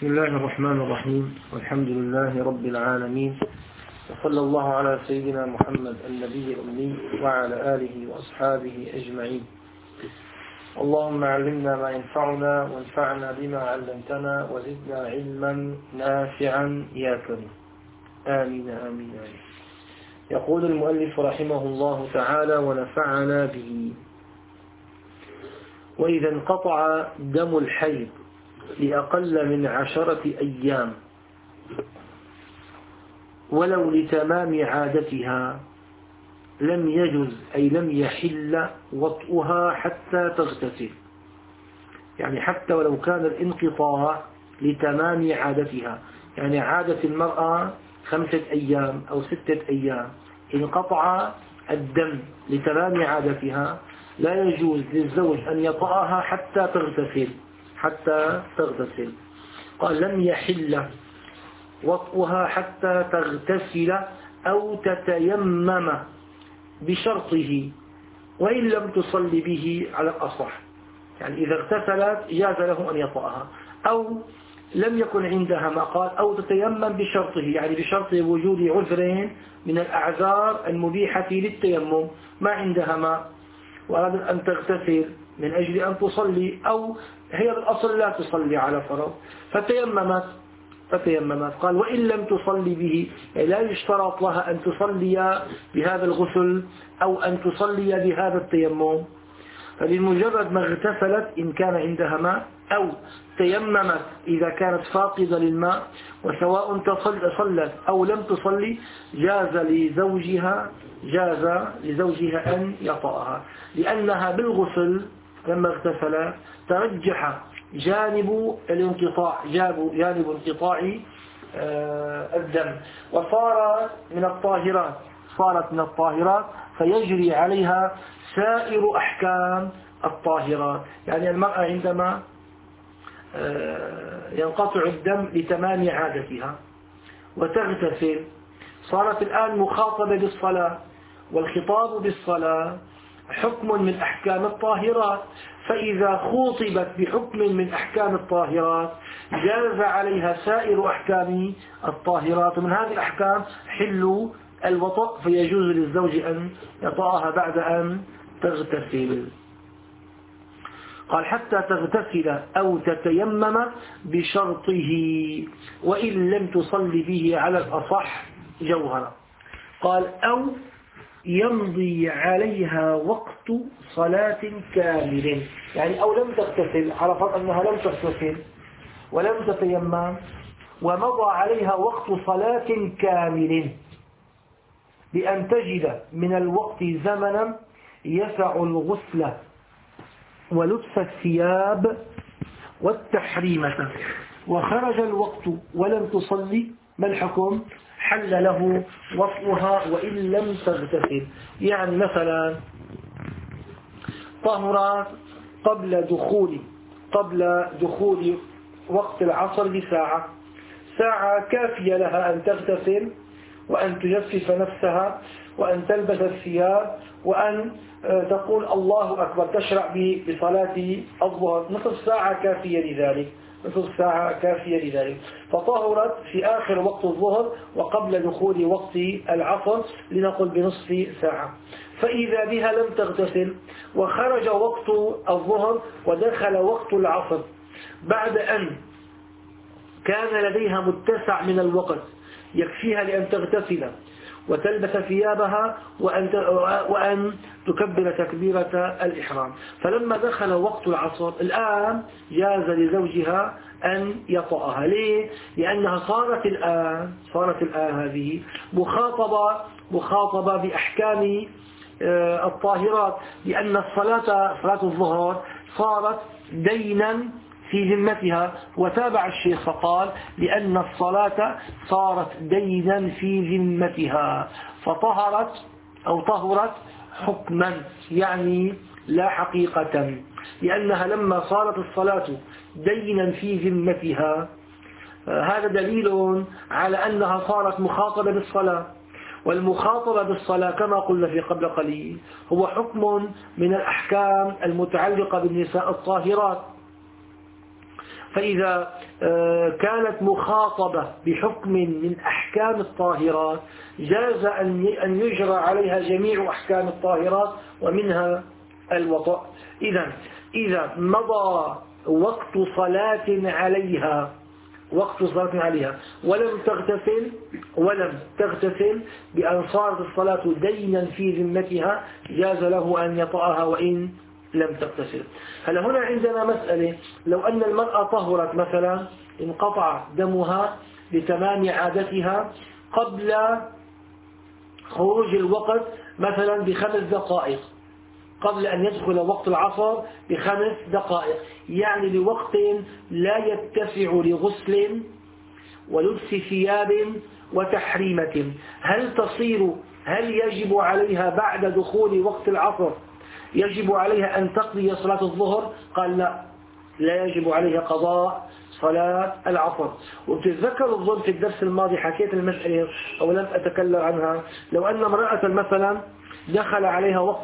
بسم الله الرحمن الرحيم، والحمد لله رب العالمين، وصلى الله على سيدنا محمد النبي الأمي وعلى آله وأصحابه أجمعين. اللهم علمنا ما ينفعنا وانفعنا بما علمتنا وزدنا علما نافعا يا كريم، آمين آمين آمين. يقول المؤلف رحمه الله تعالى ونفعنا به: وإذا انقطع دم الحيض لأقل من 10 أيام ولو لتمام عادتها لم يجز أي لم يحل وطئها حتى تغتسل، يعني حتى ولو كان الانقطاع لتمام عادتها، يعني عادة المرأة 5 أيام أو 6 أيام، انقطع الدم لتمام عادتها لا يجوز للزوج أن يطأها حتى تغتسل. قال لم يحل وطئها حتى تغتسل أو تتيمم بشرطه وإن لم تصلي به على الأصح، يعني إذا اغتسلت جاز له أن يطأها، أو لم يكن عندها ما قال، أو تتيمم بشرطه، يعني بشرط وجود عذرين من الأعذار المبيحة للتيمم، ما عندها ماء وأرادت أن تغتسل من أجل أن تصلي، أو هي بالأصل لا تصلي على فرض فتيممت. قال وإن لم تصلي به، يعني لا يشترط لها أن تصلي بهذا الغسل أو أن تصلي بهذا التيمم، فبمجرد ما اغتسلت إن كان عندها ماء أو تيممت إذا كانت فاقدة للماء، وسواء صلت أو لم تصلي جاز لزوجها أن يطأها، لأنها بالغسل لما اغتسل ترجح جانب انقطاع الدم، وصارت من الطاهرات فيجري عليها سائر أحكام الطاهرات. يعني المرأة عندما ينقطع الدم لتمام عادتها وتغتسل صارت الآن مخاطبة بالصلاة، والخطاب بالصلاة حكم من أحكام الطاهرات، فإذا خوطبت بحكم من أحكام الطاهرات جاز عليها سائر أحكام الطاهرات، ومن هذه الأحكام حل الوطأ، فيجوز للزوج أن يطأها بعد أن تغتسل. قال حتى تغتسل أو تتيمم بشرطه وإن لم تصلي به على الأصح جوهرا. قال أو يمضي عليها وقت صلاة كامل، يعني أو لم تغتسل، على فرض أنها لم تغتسل ولم تتيمم ومضى عليها وقت صلاة كامل، بأن تجد من الوقت زمنا يسع الغسل ولبس الثياب والتحريمة، وخرج الوقت ولم تصلي، ما الحكم؟ حل له وطئها وإن لم تغتسل. يعني مثلا طهرت قبل دخول وقت العصر بساعة، ساعة كافية لها أن تغتسل وأن تجفف نفسها وأن تلبس الثياب وأن تقول الله أكبر، تشرع بصلاة الظهر، نصف ساعة كافية لذلك، فطهرت في آخر وقت الظهر وقبل دخول وقت العصر لنقل بنصف ساعة. فإذا بها لم تغتسل وخرج وقت الظهر ودخل وقت العصر بعد أن كان لديها متسع من الوقت يكفيها لأن تغتسل وتلبس ثيابها وأن تكبر تكبيرة الإحرام، فلما دخل وقت العصر الآن جاز لزوجها أن يطأها. ليه؟ لأنها صارت الآن هذه مخاطبة بأحكام الطاهرات، لأن صلاة الظهر صارت دينا في ذمتها، وتابع الشيخ فقال لأن الصلاة صارت دينا في ذمتها، طهرت حكما، يعني لا حقيقة، لأنها لما صارت الصلاة دينا في ذمتها هذا دليل على أنها صارت مخاطبة بالصلاة، والمخاطبة بالصلاة كما قلنا في قبل قليل هو حكم من الأحكام المتعلقة بالنساء الطاهرات، فإذا كانت مخاطبة بحكم من أحكام الطاهرات جاز أن يجرى عليها جميع أحكام الطاهرات ومنها الوطأ. إذا مضى وقت صلاة عليها ولم تغتسل بأن صارت الصلاة دينا في ذمتها جاز له أن يطأها وإن لم تغتسل. هلا هنا عندنا مسألة، لو أن المرأة طهرت مثلا انقطع دمها بتمام عادتها قبل خروج الوقت مثلا ب5 دقائق، قبل أن يدخل وقت العصر ب5 دقائق، يعني لوقت لا يتسع لغسل ولبس ثياب وتحريمة، هل يجب عليها بعد دخول وقت العصر يجب عليها أن تقضي صلاة الظهر؟ قال لا يجب عليها قضاء صلاة العصر. وبتتذكر الظن في الدرس الماضي حكيت المسألة أو لم أتكلم عنها، لو أن امرأة مثلا دخل عليها وقت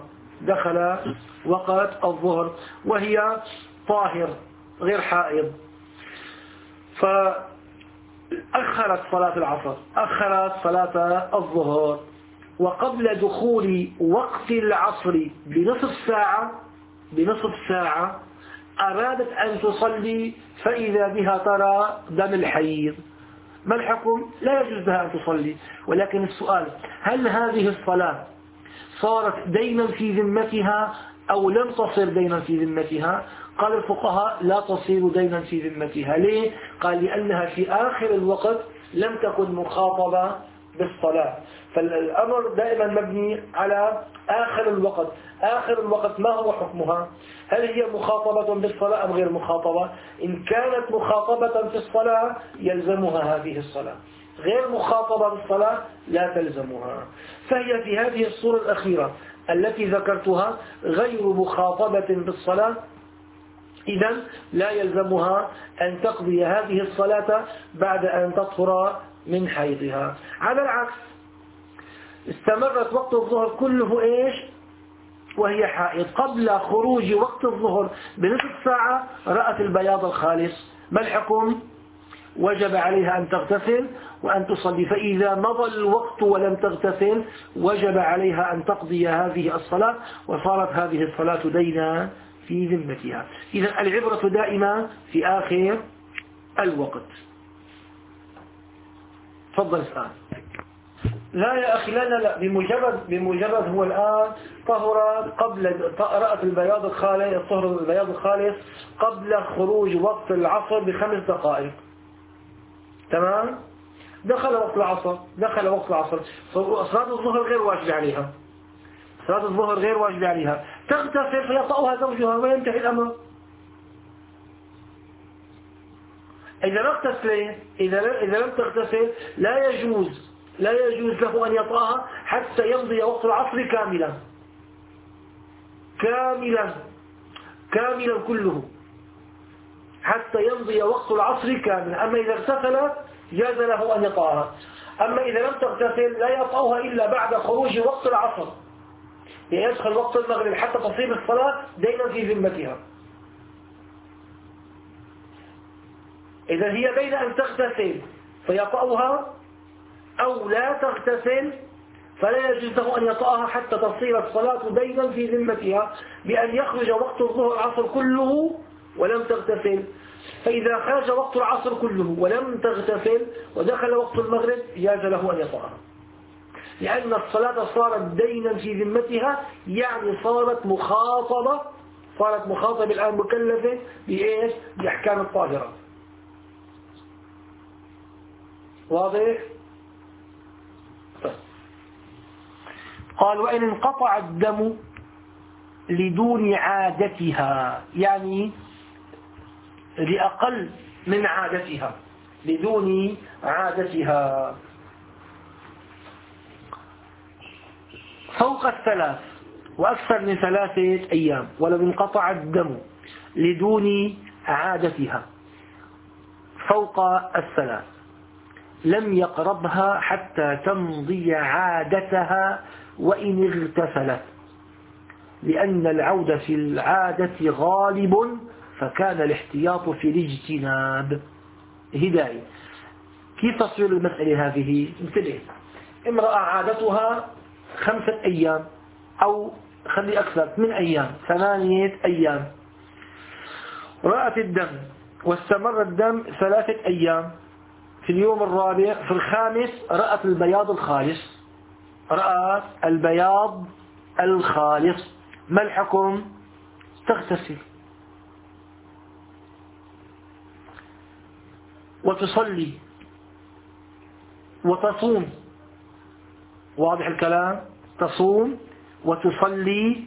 الظهر وهي طاهر غير حائض، فأخرت صلاة العصر، أخرت صلاة الظهر، وقبل دخول وقت العصر بنصف ساعة أرادت أن تصلي فإذا بها ترى دم الحيض، ما الحكم؟ لا يجوز لها أن تصلي. ولكن السؤال، هل هذه الصلاة صارت دينا في ذمتها أو لم تصر دينا في ذمتها؟ قال الفقهاء لا تصير دينا في ذمتها. ليه؟ قال لأنها في آخر الوقت لم تكن مخاطبة بالصلاة، فالأمر دائما مبني على آخر الوقت. آخر الوقت ما هو حكمها؟ هل هي مخاطبة بالصلاة أم غير مخاطبة؟ إن كانت مخاطبة في الصلاة يلزمها هذه الصلاة، غير مخاطبة بالصلاة لا تلزمها. فهي في هذه الصورة الأخيرة التي ذكرتها غير مخاطبة بالصلاة، إذن لا يلزمها أن تقضي هذه الصلاة بعد أن تطهر من حيضها. على العكس، استمرت وقت الظهر كله وهي حائض، قبل خروج وقت الظهر بنصف ساعة رأت البياض الخالص، ما الحكم؟ وجب عليها أن تغتسل وأن تصلي. فإذا مضى الوقت ولم تغتسل وجب عليها أن تقضي هذه الصلاة، وصارت هذه الصلاة دينا في ذمتها. إذن العبرة دائما في آخر الوقت. تفضل الآن. لا يا أخي، لا، بمجرد هو الآن طهرت رأت البياض الخالص قبل خروج وقت العصر ب5 دقائق، تمام؟ دخل وقت العصر، صلاة الظهر غير واجب عليها، تغتسل فيطأها زوجها وينتهي الأمر. إذا لم تغتسل لا يجوز له أن يطأها حتى يمضي وقت العصر كاملا كله، حتى يمضي وقت العصر كاملا. أما إذا اغتسلت جاز له أن يطأها، أما إذا لم تغتسل لا يطأها إلا بعد خروج وقت العصر، يدخل وقت المغرب حتى تصيب الصلاة دينا في ذمتها. إذا هي بين أن تغتسل فيطأها أو لا تغتسل، فلا يجوز له أن يطأها حتى تصير الصلاة دينا في ذمتها بأن يخرج وقت الظهر العصر كله ولم تغتسل. فإذا خرج وقت العصر كله ولم تغتسل ودخل وقت المغرب جاز له أن يطأها، لأن الصلاة صارت دينا في ذمتها، يعني صارت مخاطبة الآن مكلفة بأحكام الطاهرات. واضح؟ قال وإن انقطع الدم لدون عادتها، يعني لأقل من عادتها، بدون عادتها، فوق 3 وأكثر من 3 أيام، ولو انقطع الدم لدون عادتها فوق 3 لم يقربها حتى تمضي عادتها وإن اغتسلت، لأن العودة في العادة غالب فكان الاحتياط في الاجتناب. هداية. كيف تصوير المسألة هذه؟ انتبه، امرأة عادتها 5 أيام أو خلي أكثر من أيام، 8 أيام، رأت الدم واستمر الدم 3 أيام، في اليوم الرابع في الخامس رأت البياض الخالص، رأت البياض الخالص، ما الحكم؟ تغتسل وتصلي وتصوم. واضح الكلام؟ تصوم وتصلي.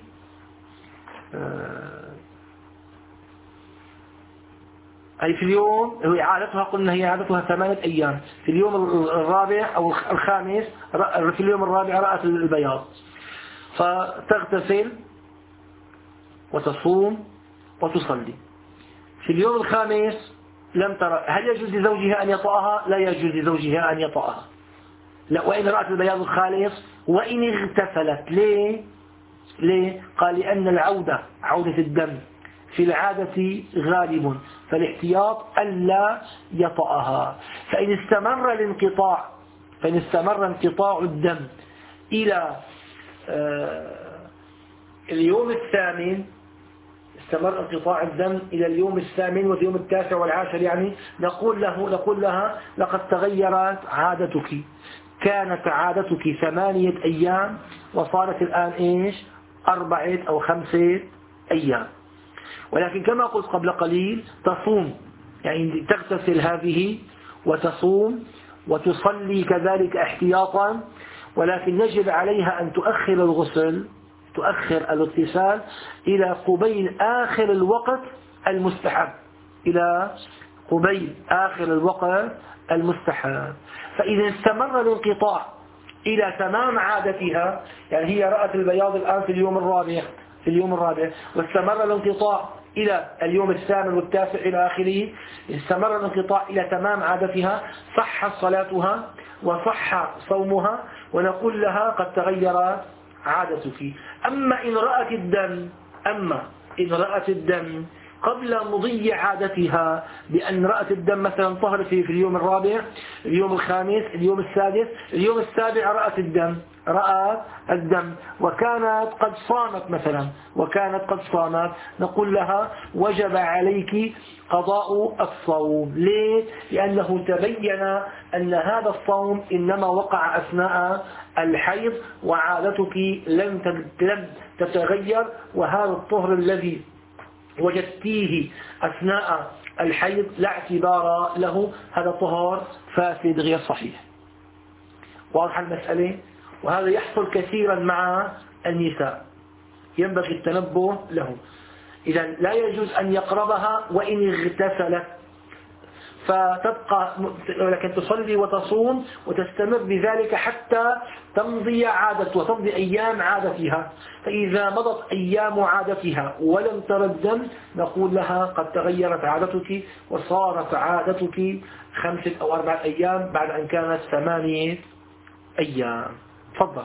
أي في اليوم، هي عادتها قلنا هي عادتها 8 أيام، في اليوم الرابع أو الخامس، في اليوم الرابع رأت البياض، فتغتسل وتصوم وتصلي. في اليوم الخامس لم ترى، هل يجوز لزوجها أن يطأها؟ لا يجوز لزوجها أن يطأها، لا، وإن رأت البياض الخالص وإن اغتسلت. ليه؟ قال لأن عودة الدم في العادة غالب، فالاحتياط ألا يطأها. فإن استمر انقطاع الدم إلى اليوم الثامن، استمر انقطاع الدم إلى اليوم الثامن واليوم التاسع والعاشر، يعني نقول لها لقد تغيرت عادتك، كانت عادتك 8 أيام وصارت الآن إيش؟ 4 أو 5 أيام. ولكن كما قلت قبل قليل تصوم، يعني تغتسل هذه وتصوم وتصلي كذلك احتياطا، ولكن يجب عليها أن تؤخر الغسل، تؤخر الاغتسال إلى قبيل آخر الوقت المستحب، إلى قبيل آخر الوقت المستحب. فإذا استمر الانقطاع إلى تمام عادتها، يعني هي رأت البياض الآن في اليوم الرابع واستمر الانقطاع إلى اليوم الثامن والتاسع إلى آخره، استمر الانقطاع إلى تمام عادتها، صحت صلاتها وصح صومها، ونقول لها قد تغيرت عادتك. أما إن رأت الدم قبل مضي عادتها، بأن رأت الدم مثلا طهر في اليوم الرابع، اليوم الخامس، اليوم السادس، اليوم السابع رأت الدم وكانت قد صامت، نقول لها وجب عليك قضاء الصوم. ليه؟ لأنه تبين أن هذا الصوم إنما وقع أثناء الحيض وعادتك لم تتغير، وهذا الطهر الذي وجدتيه أثناء الحيض لا اعتبار له، هذا طهر فاسد غير صحيح. واضح المسألة؟ وهذا يحصل كثيرا مع النساء، ينبغي التنبه له. إذا لا يجوز أن يقربها وإن اغتسلت، فتبقى لكن تصلي وتصوم وتستمر بذلك حتى تمضي وتمضي أيام عادتها. فإذا مضت أيام عادتها ولم تر الدم، نقول لها قد تغيرت عادتك وصارت عادتك 5 أو 4 أيام بعد أن كانت 8 أيام. تفضل.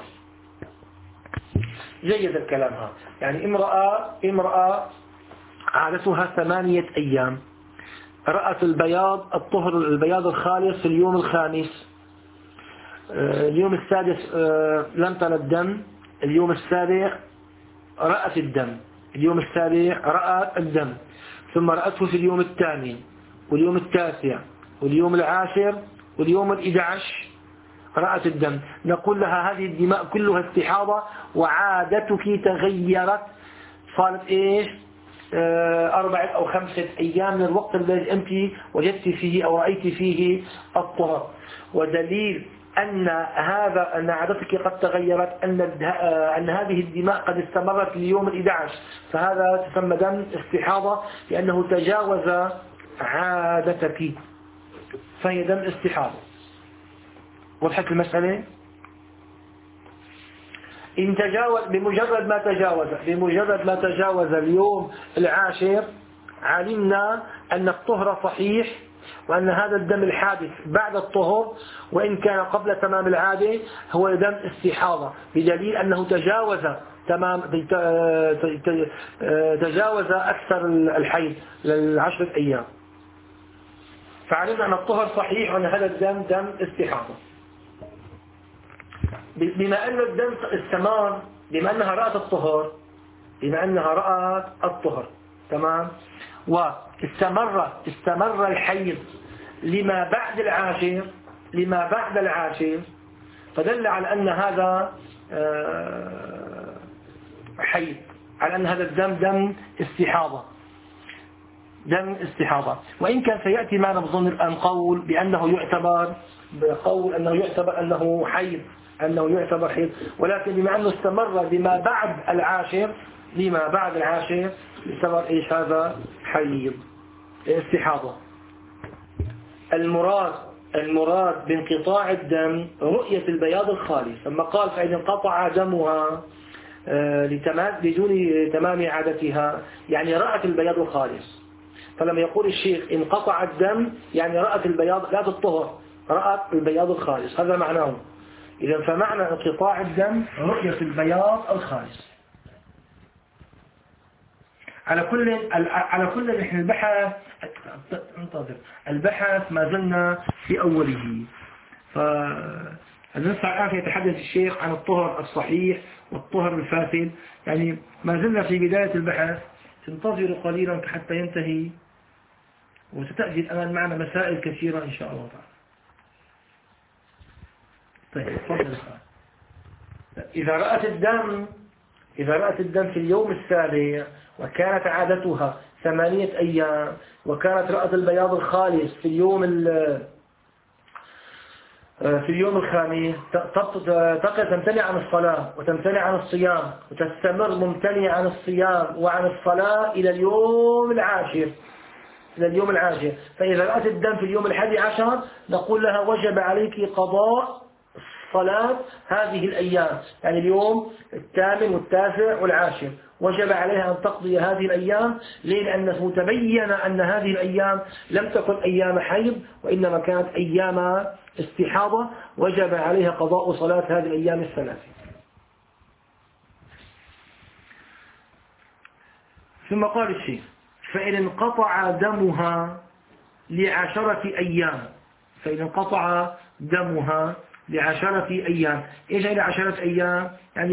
جيد الكلام هذا. يعني امرأة عادتها 8 أيام، رأت البياض الخالص في اليوم الخامس، اليوم السادس لم تر الدم، اليوم السابع رأت الدم، اليوم السابع رأت الدم، ثم رأته في اليوم الثامن واليوم التاسع واليوم العاشر واليوم 11 رأت الدم. نقول لها هذه الدماء كلها استحاضة وعادتك تغيرت، صارت إيش؟ 4 أو 5 أيام من الوقت الذي أنت وجدت فيه أو رأيت فيه الطهر. ودليل أن عادتك قد تغيرت أن هذه الدماء قد استمرت ليوم 11، فهذا تسمى دم استحاضة لأنه تجاوز عادتك، فهي دم استحاضة. وضحت المسألة؟ إن تجاوز بمجرد ما تجاوز اليوم العاشر، علمنا أن الطهر صحيح وأن هذا الدم الحادث بعد الطهر وإن كان قبل تمام العادة هو دم استحاضة، بدليل أنه تجاوز أكثر الحيض ل10 أيام. فعلمنا أن الطهر صحيح وأن هذا الدم دم استحاضة. بما أن الدم استمر، بما أنها رأت الطهر تمام، استمر الحيض لما بعد العاشر، فدل على أن هذا حيض، على أن هذا الدم دم استحاضة. وإن كان سيأتي معنا بظن الآن قول بأنه يعتبر أنه حيض، ولكن بما أنه استمر لما بعد العاشر يعتبر إيش؟ هذا حيض استحاضة. المراد بانقطاع الدم رؤية البياض الخالص، لما قال فإن انقطع دمها بدون تمام عادتها يعني رأت البياض الخالص. فلما يقول الشيخ انقطع الدم يعني رأت البياض لا الطهر، رأت البياض الخالص، هذا معناه. إذا فمعنى انقطاع الدم رؤية البياض الخالص. على كل نحن البحث ما زلنا في أوله، فنسعى الآن يتحدث الشيخ عن الطهر الصحيح والطهر الفاسد، يعني ما زلنا في بداية البحث. انتظروا قليلا حتى ينتهي، وستأتي الآن معنا مسائل كثيرة إن شاء الله تعالى. طيب تفضل. إذا رأت الدم في اليوم السابع وكانت عادتها 8 أيام، وكانت رأت البياض الخالص في اليوم الخامس، تمتنع عن الصلاة وتمتنع عن الصيام وتستمر ممتنع عن الصيام وعن الصلاة إلى اليوم العاشر. فإذا رأت الدم في اليوم 11 نقول لها وجب عليك قضاء صلاة هذه الأيام، يعني اليوم 8 والتاسع والعاشر وجب عليها أن تقضي هذه الأيام. ليه؟ لأنه تبين أن هذه الأيام لم تكن أيام حيض وإنما كانت أيام استحاضة، وجب عليها قضاء صلاة هذه الأيام الثلاثة. ثم قال الشيخ فإن انقطع دمها ل10 أيام، إيش هي 10 أيام؟ يعني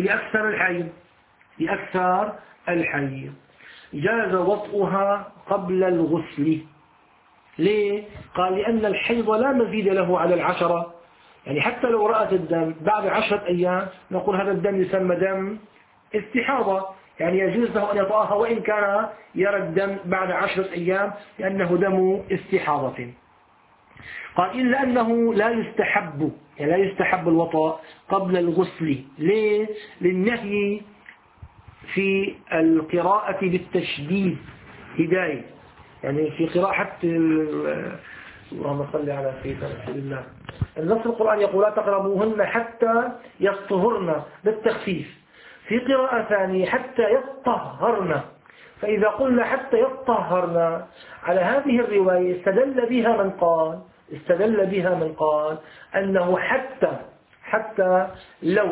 لأكثر الحيض جاز وطئها قبل الغسل. ليه؟ قال لأن الحيض لا مزيد له على 10، يعني حتى لو رأت الدم بعد 10 أيام نقول هذا الدم يسمى دم استحاضة، يعني يجوز له أن يطأها وإن كان يرى الدم بعد 10 أيام لأنه دم استحاضة. قال إلا أنه لا يستحب الوطأ قبل الغسل. ليه؟ للنهي في القراءة بالتشديد هداية، يعني في قراءة اللهم صل على سيدنا رسول الله، النص القرآن يقول لا تقربوهن حتى يطهرن بالتخفيف، في قراءة ثانية حتى يطهرن. فإذا قلنا حتى يطهرن على هذه الرواية استدل بها من قال أنه حتى لو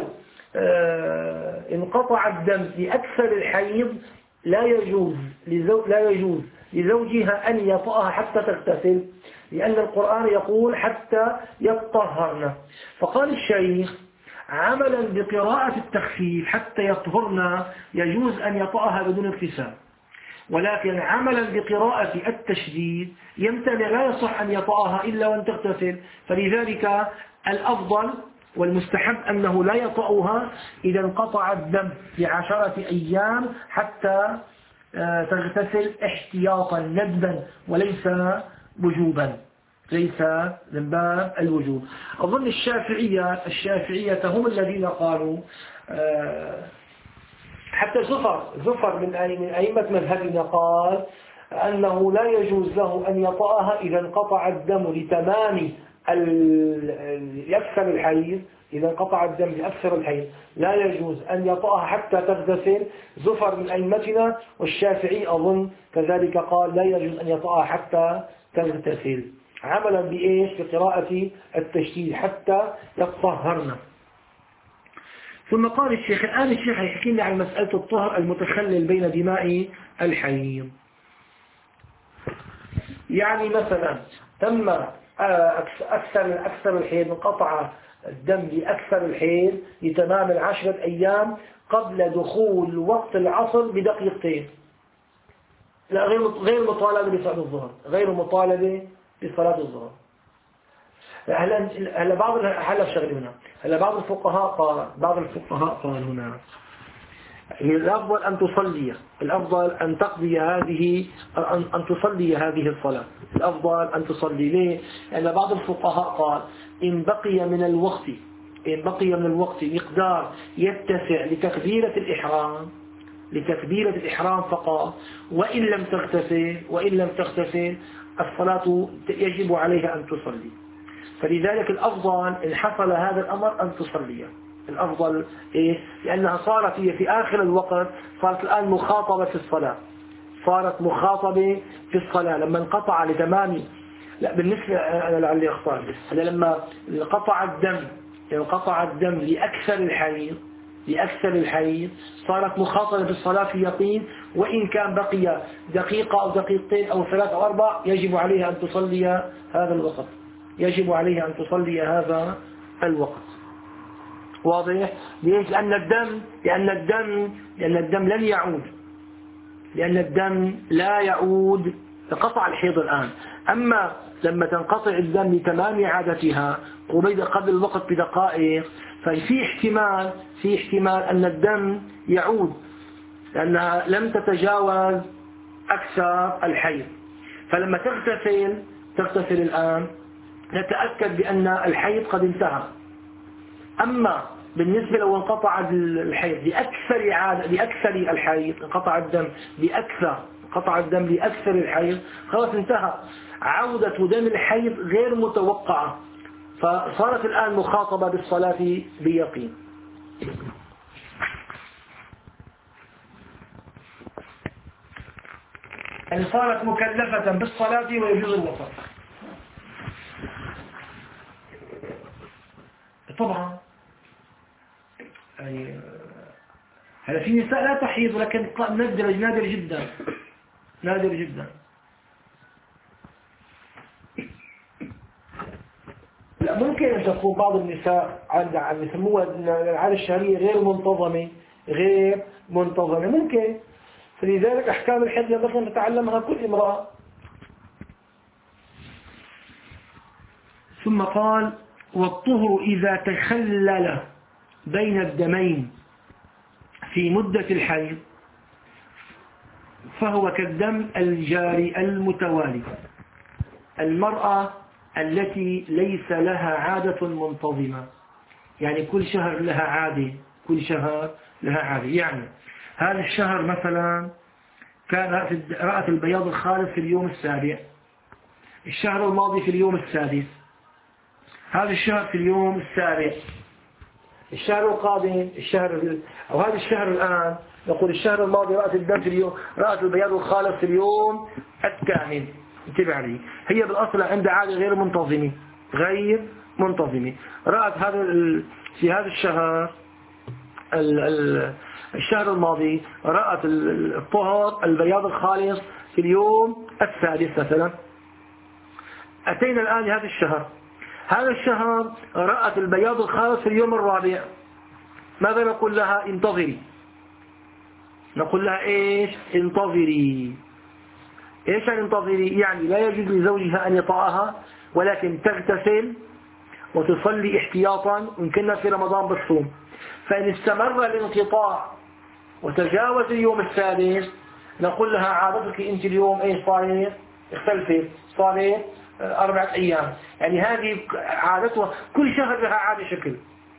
انقطع الدم لأكثر الحيض لا يجوز لزوجها أن يطأها حتى تغتسل، لأن القرآن يقول حتى يطهرن. فقال الشيخ عملا بقراءة التخفيف حتى يطهرن يجوز أن يطأها بدون اغتسال، ولكن عملا بقراءة التشديد يمتنع، لا يصح أن يطأها إلا وأن تغتسل. فلذلك الأفضل والمستحب أنه لا يطأها إذا انقطع الدم ل10 أيام حتى تغتسل احتياطا ندبا وليس وجوبا، ليس من باب الوجوب. أظن الشافعية هم الذين قالوا، حتى زفر من أئمة مذهبنا قال أنه لا يجوز له أن يطأها إذا انقطع الدم لتمام لأكثر الحيض. إذا انقطع الدم لأكثر الحيض لا يجوز أن يطأها حتى تغتسل. زفر من أئمتنا والشافعي أظن كذلك قال لا يجوز أن يطأها حتى تغتسل. عملا بإيش؟ بقراءة التشديد حتى يطهرن. ثم قال الشيخ الآن الشيخ يحكي لنا عن مسألة الطهر المتخلل بين دماء الحيض. يعني مثلا تم أكثر الحيض، انقطع الدم لأكثر الحيض لتمام 10 أيام قبل دخول وقت العصر بدقيقتين. لا، غير مطالبة بصلاة الظهر، غير مطالبة بصلاة الظهر. هلا بعض الفقهاء قال هنا الأفضل أن تصلي، الأفضل أن تقضي أن تصلي هذه الصلاة، الأفضل أن تصلي. ليه؟ لأن بعض الفقهاء قال إن بقي من الوقت مقدار يتسع لتكبيرة الإحرام فقط، وإن لم تغتسل الصلاة يجب عليها أن تصلي. فلذلك الأفضل إن حصل هذا الأمر أن تصلي. الأفضل إيه؟ لأنها صارت هي في آخر الوقت، صارت الآن مخاطبة في الصلاة لما انقطع لتمام. لا، بالنسبة أنا لعلي أخطأ، لما انقطع الدم لأكثر الحيض صارت مخاطبة بالصلاة في يقين، وإن كان بقي دقيقة أو دقيقتين أو 3 أو 4 يجب عليها أن تصلي هذا الوقت. واضح؟ ليش؟ لأن الدم لا يعود، انقطع الحيض الآن. أما لما تنقطع الدم لتمام عادتها قبل الوقت بدقائق، ففي احتمال أن الدم يعود لأنها لم تتجاوز أكثر الحيض. فلما تغتسل الآن نتأكد بأن الحيض قد انتهى. أما بالنسبة لو انقطع الحيض لأكثر الحيض، انقطع الدم لأكثر الحيض، خلاص انتهى. عودة دم الحيض غير متوقعة، فصارت الآن مخاطبة بالصلاة بيقين. يعني صارت مكلفة بالصلاة ويجوز الوسط. طبعا يعني هلا في نساء لا تحيض، ولكن نادر جدا. لا، ممكن أن تكون بعض النساء يسموها العادة الشهرية غير منتظمة ممكن. فلذلك أحكام الحيض ينبغي أن تتعلمها كل امرأة. ثم قال والطهر إذا تخلل بين الدمين في مدة الحيض فهو كالدم الجاري المتوالي. المرأة التي ليس لها عادة منتظمة، يعني كل شهر لها عادة، يعني هذا الشهر مثلا رأت البياض الخالص في اليوم 7، الشهر الماضي في اليوم 6، هذا الشهر في اليوم 7، الشهر القادم أو هذا الشهر الآن نقول الشهر الماضي رأت البياض الخالص في اليوم 8. انتبه علي، هي بالأصل عندها عادة غير منتظمة. رأت في هذا الشهر الماضي رأت الطهر البياض الخالص في اليوم 6 مثلا. أتينا الآن لهذا الشهر رأت البياض الخالص في اليوم 4. ماذا نقول لها؟ انتظري. نقول لها إيش؟ انتظري. إيش يعني انتظري؟ يعني لا يجوز لزوجها أن يطأها، ولكن تغتسل وتصلي احتياطا، وإن كنا في رمضان بالصوم. فإن استمر الانقطاع وتجاوز اليوم 6 نقول لها عادتك أنت اليوم إيش صارت؟ اختلفت، صارت 4 أيام. يعني هذه عادتها، كل شهر لها عادة شكل.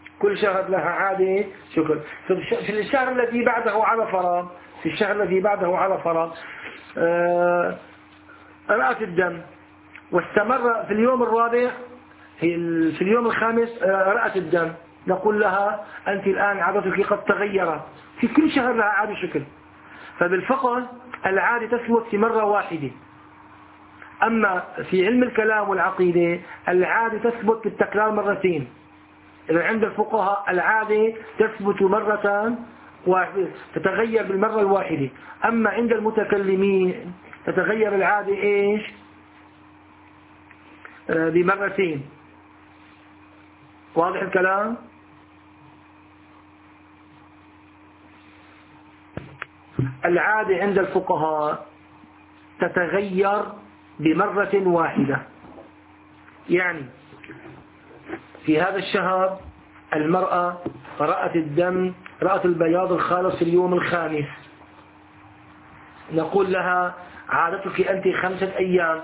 في الشهر الذي بعده على فرض رأت الدم واستمر في اليوم 4، في اليوم 5 رأت الدم، نقول لها أنت الآن عادتك قد تغيرت. في كل شهر لها عادة شكل. فبالفقه العادة تثبت في مرة واحدة، أما في علم الكلام والعقيدة العادة تثبت بالتكرار مرتين. إذا عند الفقهاء العادة تثبت مرة واحدة، تتغير بالمرة الواحدة. أما عند المتكلمين تتغير العادة إيش؟ بمرتين. واضح الكلام؟ العادة عند الفقهاء تتغير بمرة واحدة. يعني في هذا الشهر المرأة رأت الدم، رأت البياض الخالص في اليوم الخامس، نقول لها عادتك أنت 5 أيام.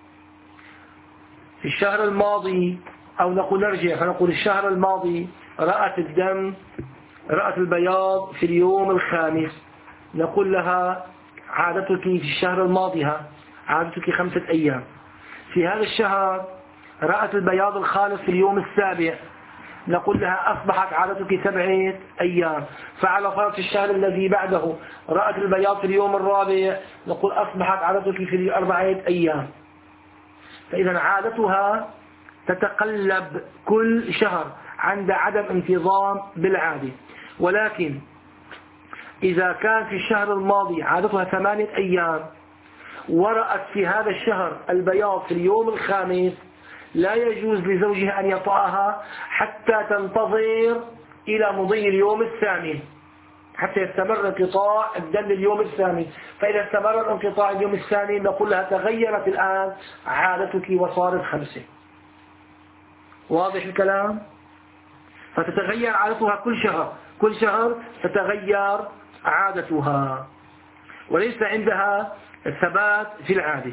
في الشهر الماضي، أو نقول نرجع فنقول الشهر الماضي رأت الدم، رأت البياض في اليوم الخامس، نقول لها عادتك في الشهر الماضي عادتك 5 أيام. في هذا الشهر رأت البياض الخالص في اليوم السابع، نقول لها أصبحت عادتك 7 أيام. فعلى فرض الشهر الذي بعده رأت البياض في اليوم الرابع، نقول أصبحت عادتك في 4 أيام. فإذا عادتها تتقلب كل شهر عند عدم انتظام بالعادة. ولكن إذا كان في الشهر الماضي عادتها 8 أيام ورأت في هذا الشهر البياض في اليوم الخامس، لا يجوز لزوجها أن يطأها حتى تنتظر إلى مضي اليوم الثامن، حتى يستمر انقطاع الدم اليوم الثامن. فإذا استمر انقطاع اليوم الثامن نقول لها تغيرت الآن عادتك وصارت 5. واضح الكلام؟ فتتغير عادتها كل شهر تتغير عادتها، وليس عندها الثبات في العادة.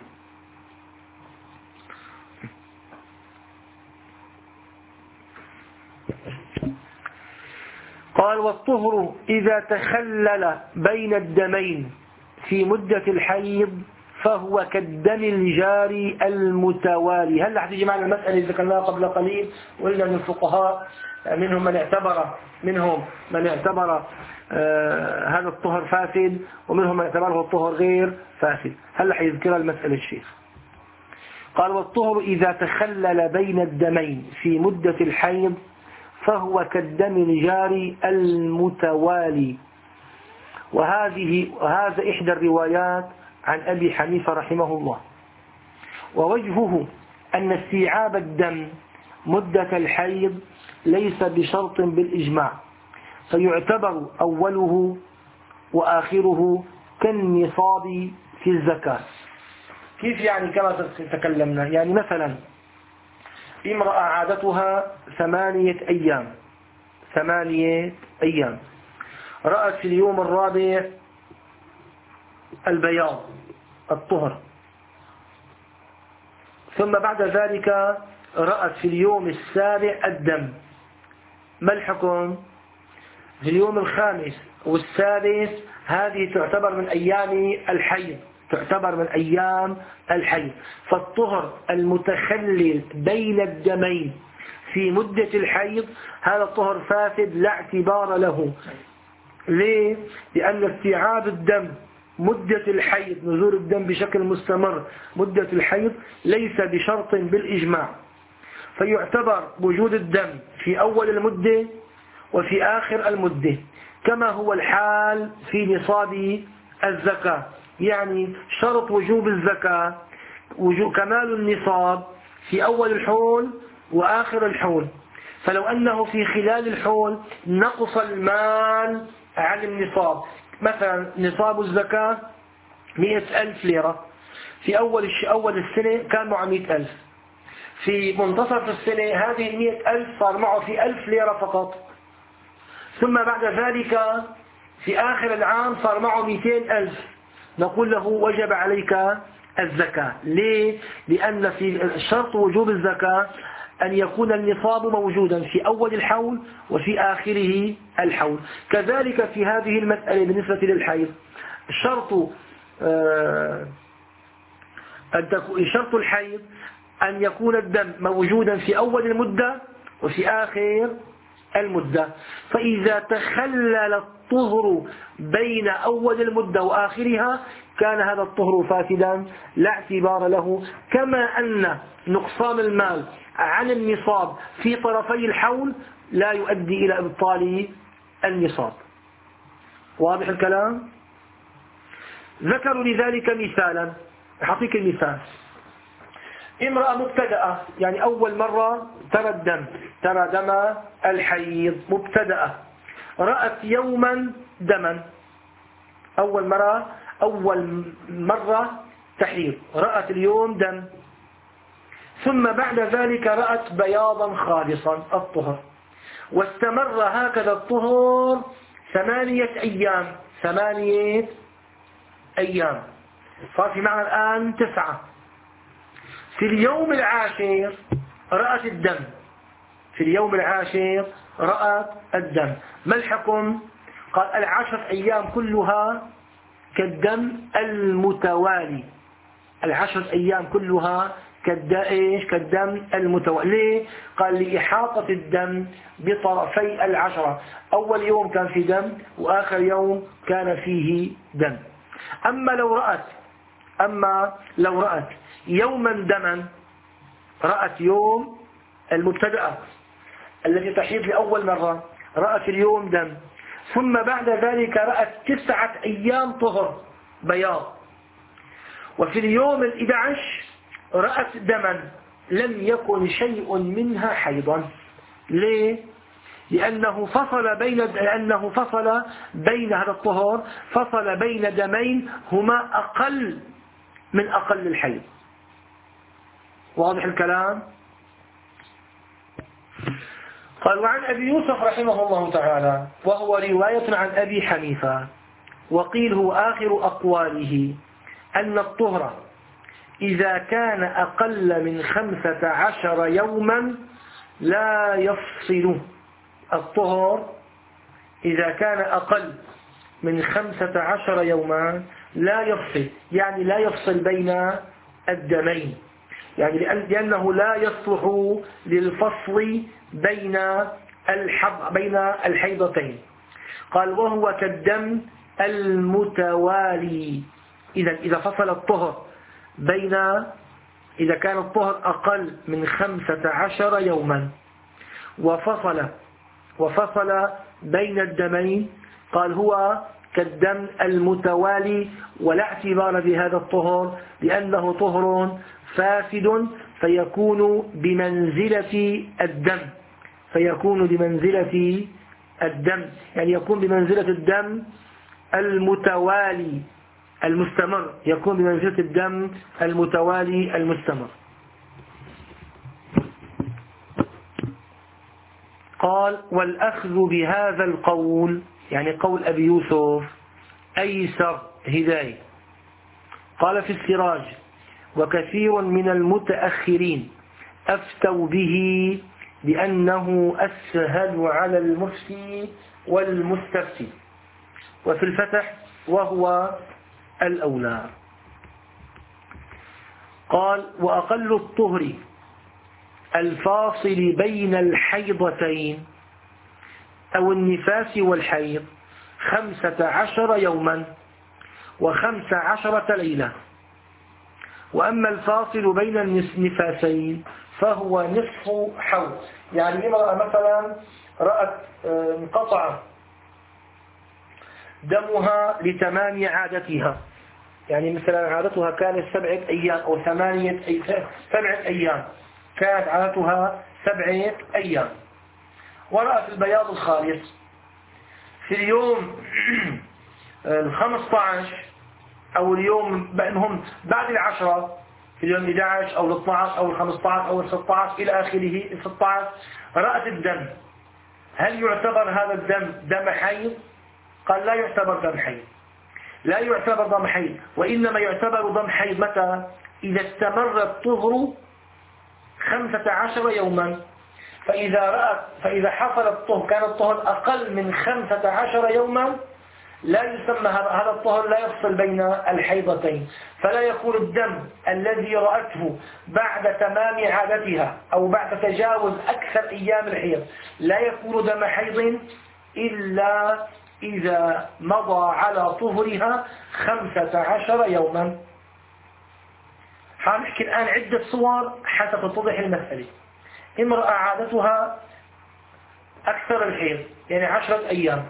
قال والطهر إذا تخلل بين الدمين في مدة الحيض فهو كالدم الجاري المتوالي. هل حتيجي معنا المسألة اللي ذكرناها قبل قليل، وإلا من الفقهاء منهم من اعتبر هذا الطهر فاسد، ومنهم من اعتبره الطهر غير فاسد. هل حيذكر المسألة الشيخ؟ قال والطهر إذا تخلل بين الدمين في مدة الحيض فهو كالدم الجاري المتوالي. وهذا إحدى الروايات عن أبي حنيفة رحمه الله. ووجهه أن استيعاب الدم مدة الحيض ليس بشرط بالإجماع، فيعتبر أوله وآخره كالنصاب في الزكاة. كيف يعني؟ كما تكلمنا، يعني مثلا امرأة عادتها 8 أيام، رأت في اليوم الرابع البياض الطهر، ثم بعد ذلك رأت في اليوم السابع الدم. ما الحكم؟ في اليوم الخامس والسادس هذه تعتبر من أيام الحيض، فالطهر المتخلل بين الدمين في مدة الحيض هذا الطهر فاسد لا اعتبار له. ليه؟ لأن استيعاب الدم مدة الحيض، نزول الدم بشكل مستمر مدة الحيض ليس بشرط بالإجماع، فيعتبر وجود الدم في أول المدة وفي آخر المدة، كما هو الحال في نصاب الزكاة. يعني شرط وجوب الزكاة كمال النصاب في أول الحول وآخر الحول. فلو أنه في خلال الحول نقص المال عن النصاب، مثلا نصاب الزكاة 100,000 ليرة، في أول السنة كان معه 100,000، في منتصف السنة هذه 100,000 صار معه في 1000 ليرة فقط، ثم بعد ذلك في آخر العام صار معه 200,000، نقول له وجب عليك الزكاة. ليه؟ لأن في شرط وجوب الزكاة أن يكون النصاب موجودا في أول الحول وفي آخره الحول. كذلك في هذه المسألة بالنسبة للحيض شرط الحيض أن يكون الدم موجودا في أول المدة وفي آخر المدة. فإذا تخلل الطهر بين أول المدة وآخرها كان هذا الطهر فاسدا لا اعتبار له، كما أن نقصان المال عن النصاب في طرفي الحول لا يؤدي إلى إبطال النصاب. واضح الكلام؟ ذكروا لذلك مثالا، أعطيك المثال. امرأة مبتدأة، يعني أول مرة ترى الدم، ترى دم الحيض، مبتدأة، رأت يوما دما، أول مرة تحيض، رأت اليوم دم، ثم بعد ذلك رأت بياضا خالصا الطهر، واستمر هكذا الطهر 8 أيام، 8 أيام، صار في معنا الآن 9. في اليوم العاشر رأت الدم، في اليوم العاشر رأت الدم، ما الحكم؟ قال 10 أيام كلها كالدم المتوالي، 10 أيام كلها كالدم المتوالي. ليه؟ قال لإحاطة الدم بطرفي 10، أول يوم كان في دم وآخر يوم كان فيه دم. أما لو رأت يوما دما، رأت يوم المبتدأة التي تحيض لأول مرة، رأت اليوم دم، ثم بعد ذلك رأت 9 أيام طهر بياض، وفي اليوم 11 رأت دما لم يكن شيء منها حيضا. ليه؟ لأنه فصل بين هذا الطهر، فصل بين دمين هما أقل من أقل الحيض. واضح الكلام؟ قال: وعن أبي يوسف رحمه الله تعالى، وهو رواية عن أبي حنيفة، وقيل هو آخر أقواله، أن الطهر إذا كان أقل من 15 يوما لا يفصل. الطهر إذا كان أقل من 15 يوما لا يفصل، يعني لا يفصل بين الدمين، يعني لأنه لا يصلح للفصل بين الحيضتين. قال: وهو كالدم المتوالي. إذا فصل الطهر إذا كان الطهر أقل من 15 يوما وفصل بين الدمين، قال هو كالدم المتوالي، ولا اعتبار بهذا الطهر لأنه طهر فاسد، فيكون بمنزلة الدم، يعني يكون بمنزلة الدم المتوالي المستمر، يكون بمنزلة الدم المتوالي المستمر. قال: والأخذ بهذا القول، يعني قول أبي يوسف، أيسر هداية. قال في السراج: وكثير من المتأخرين أفتوا به لأنه أسهل على المفتي والمستفتي. وفي الفتح: وهو الأولى. قال: وأقل الطهر الفاصل بين الحيضتين أو النفاس والحيض 15 يوما و15 ليلة. وأما الفاصل بين النفاسين فهو نصف حول. يعني امرأة مثلا رأت انقطع دمها لتمام عادتها، يعني مثلا عادتها كانت 7 أيام أو 7 أيام، كانت عادتها 7 أيام، ورأت البياض الخالص في اليوم 15 أو اليوم بينهم بعد 10، في اليوم 11 أو 12 أو 15 أو 16 إلى آخره 16، رأت الدم. هل يعتبر هذا الدم دم حيض؟ قال: لا يعتبر دم حيض، لا يعتبر دم حيض، وإنما يعتبر دم حيض متى؟ إذا استمر الطهر 15 يوما. فإذا حصل الطهر، كان الطهر أقل من 15 يوما، لا يسمى هذا الطهر لا يفصل بين الحيضتين، فلا يكون الدم الذي رأته بعد تمام عادتها أو بعد تجاوز أكثر أيام الحيض لا يكون دم حيض إلا إذا مضى على طهرها 15 يوما. حنحكي الآن عدة صور حتى تتضح المسألة. امرأة عادتها أكثر الحيض يعني 10 أيام،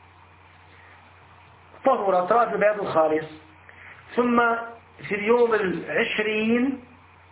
طهرت رأت البياض الخالص، ثم في اليوم 20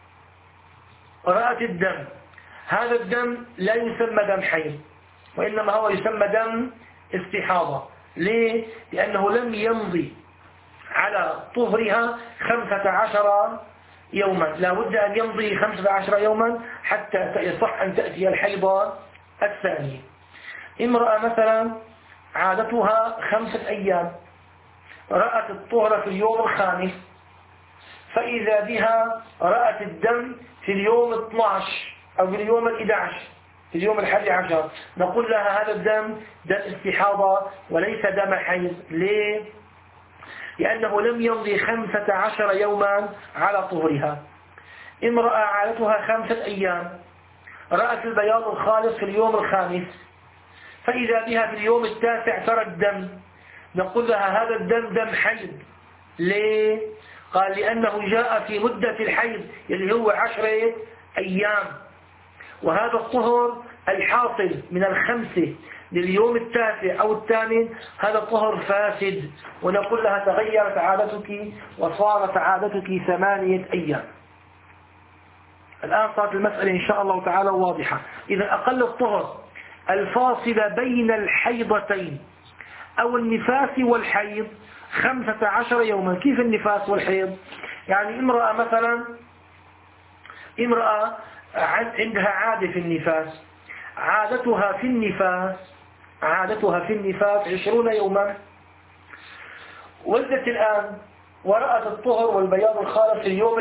رأت الدم. هذا الدم لا يسمى دم حيض، وإنما هو يسمى دم استحاضة. ليه؟ لأنه لم يمضي على طهرها 15 يوما، لا بد أن يمضي 15 يوما حتى يصح أن تأتي الحيضة الثانية. امرأة مثلا عادتها 5 أيام، رأت الطهر في اليوم الخامس، فإذا بها رأت الدم في اليوم 12 أو في اليوم 11 في اليوم 11، نقول لها هذا الدم دم استحاضة وليس دم حيض. ليه؟ لأنه لم يمضي 15 يوما على طهرها. امرأة عادتها 5 أيام، رأت البياض الخالص في اليوم الخامس، فإذا بها في اليوم 9 ترى الدم، نقول لها هذا الدم دم حيض. ليه؟ قال لأنه جاء في مدة الحيض اللي هو 10 أيام، وهذا الطهر الحاصل من 5 لليوم 9 أو 8 هذا الطهر فاسد، ونقول لها تغيرت عادتك وصارت عادتك 8 أيام. الآن صارت المسألة إن شاء الله تعالى واضحة. إذا أقل الطهر الفاصل بين الحيضتين أو النفاس والحيض 15 يوما. كيف النفاس والحيض؟ يعني امرأة مثلا عندها عادة في النفاس، عادتها في النفاس 20 يوما، ولدت الآن ورأت الطهر والبياض الخالص في اليوم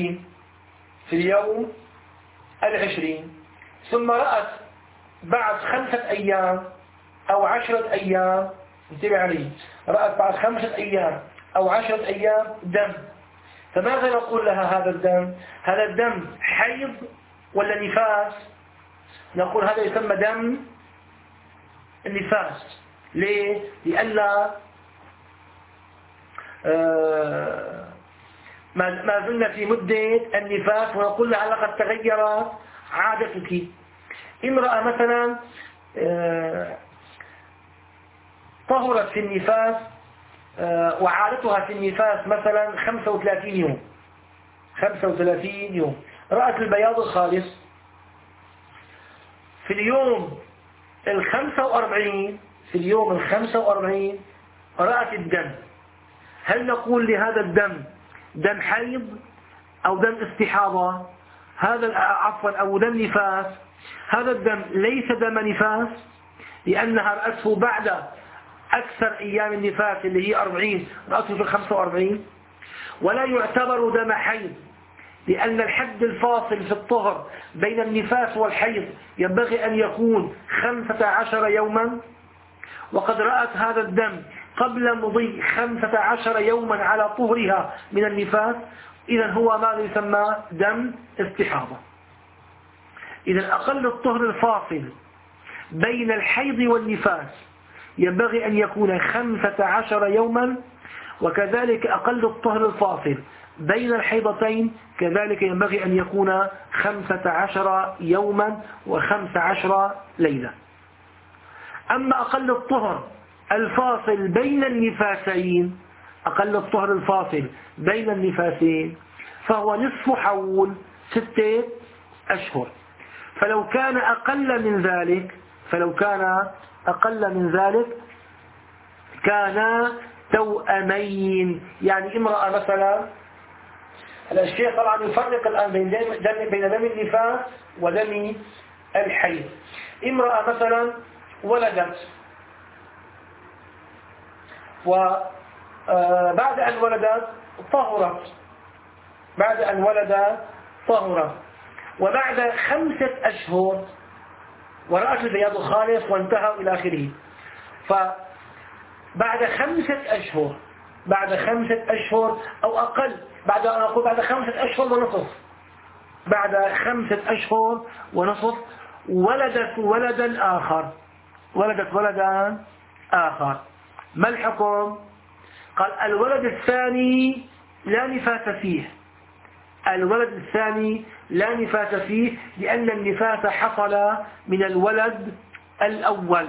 20، ثم رأت بعد 5 أيام أو 10 أيام، انتبه علي، رأت بعد 5 أيام أو 10 أيام دم. فماذا نقول لها هذا الدم حيض ولا نفاس؟ نقول هذا يسمى دم النفاس. ليه؟ لأن ما زلنا في مدة النفاس، ونقول لها لقد تغير عادتك. امرأة مثلا طهرت في النفاس وعادتها في النفاس مثلا 35 يوم، رأت البياض الخالص في اليوم 45 رأت الدم. هل نقول لهذا الدم دم حيض أو دم استحاضة؟ أو دم نفاس؟ هذا الدم ليس دم نفاس، لأنها رأته بعد أكثر أيام النفاس اللي هي 40، رأته في 45، ولا يعتبر دم حيض، لأن الحد الفاصل في الطهر بين النفاس والحيض ينبغي أن يكون 15 يوما، وقد رأت هذا الدم قبل مضي 15 يوما على طهرها من النفاس، إذن هو ما يسمى دم استحاضة. إذن أقل الطهر الفاصل بين الحيض والنفاس ينبغي أن يكون 15 يوما، وكذلك أقل الطهر الفاصل بين الحيضتين كذلك ينبغي أن يكون 15 يوما و15 ليلة. أما أقل الطهر الفاصل بين النفاسين فهو نصف حول 6 أشهر. فلو كان أقل من ذلك كان توأمين. يعني امرأة مثلا، الشيخ طبعا يفرق الآن بين دم النفاس ودم الحيض. امرأة مثلا ولدت، وبعد أن ولدت طهرت، وبعد 5 أشهر ورأت البياض الخالص وانتهى إلى آخره، بعد 5 أشهر، بعد 5 أشهر أو أقل، أقول بعد 5 أشهر ونصف، بعد 5 أشهر ونصف ولدت ولدا آخر، ولدت ولدا آخر، ما الحكم؟ قال الولد الثاني لا نفاس فيه، الولد الثاني لا نفاس فيه لأن النفاس حصل من الولد الأول.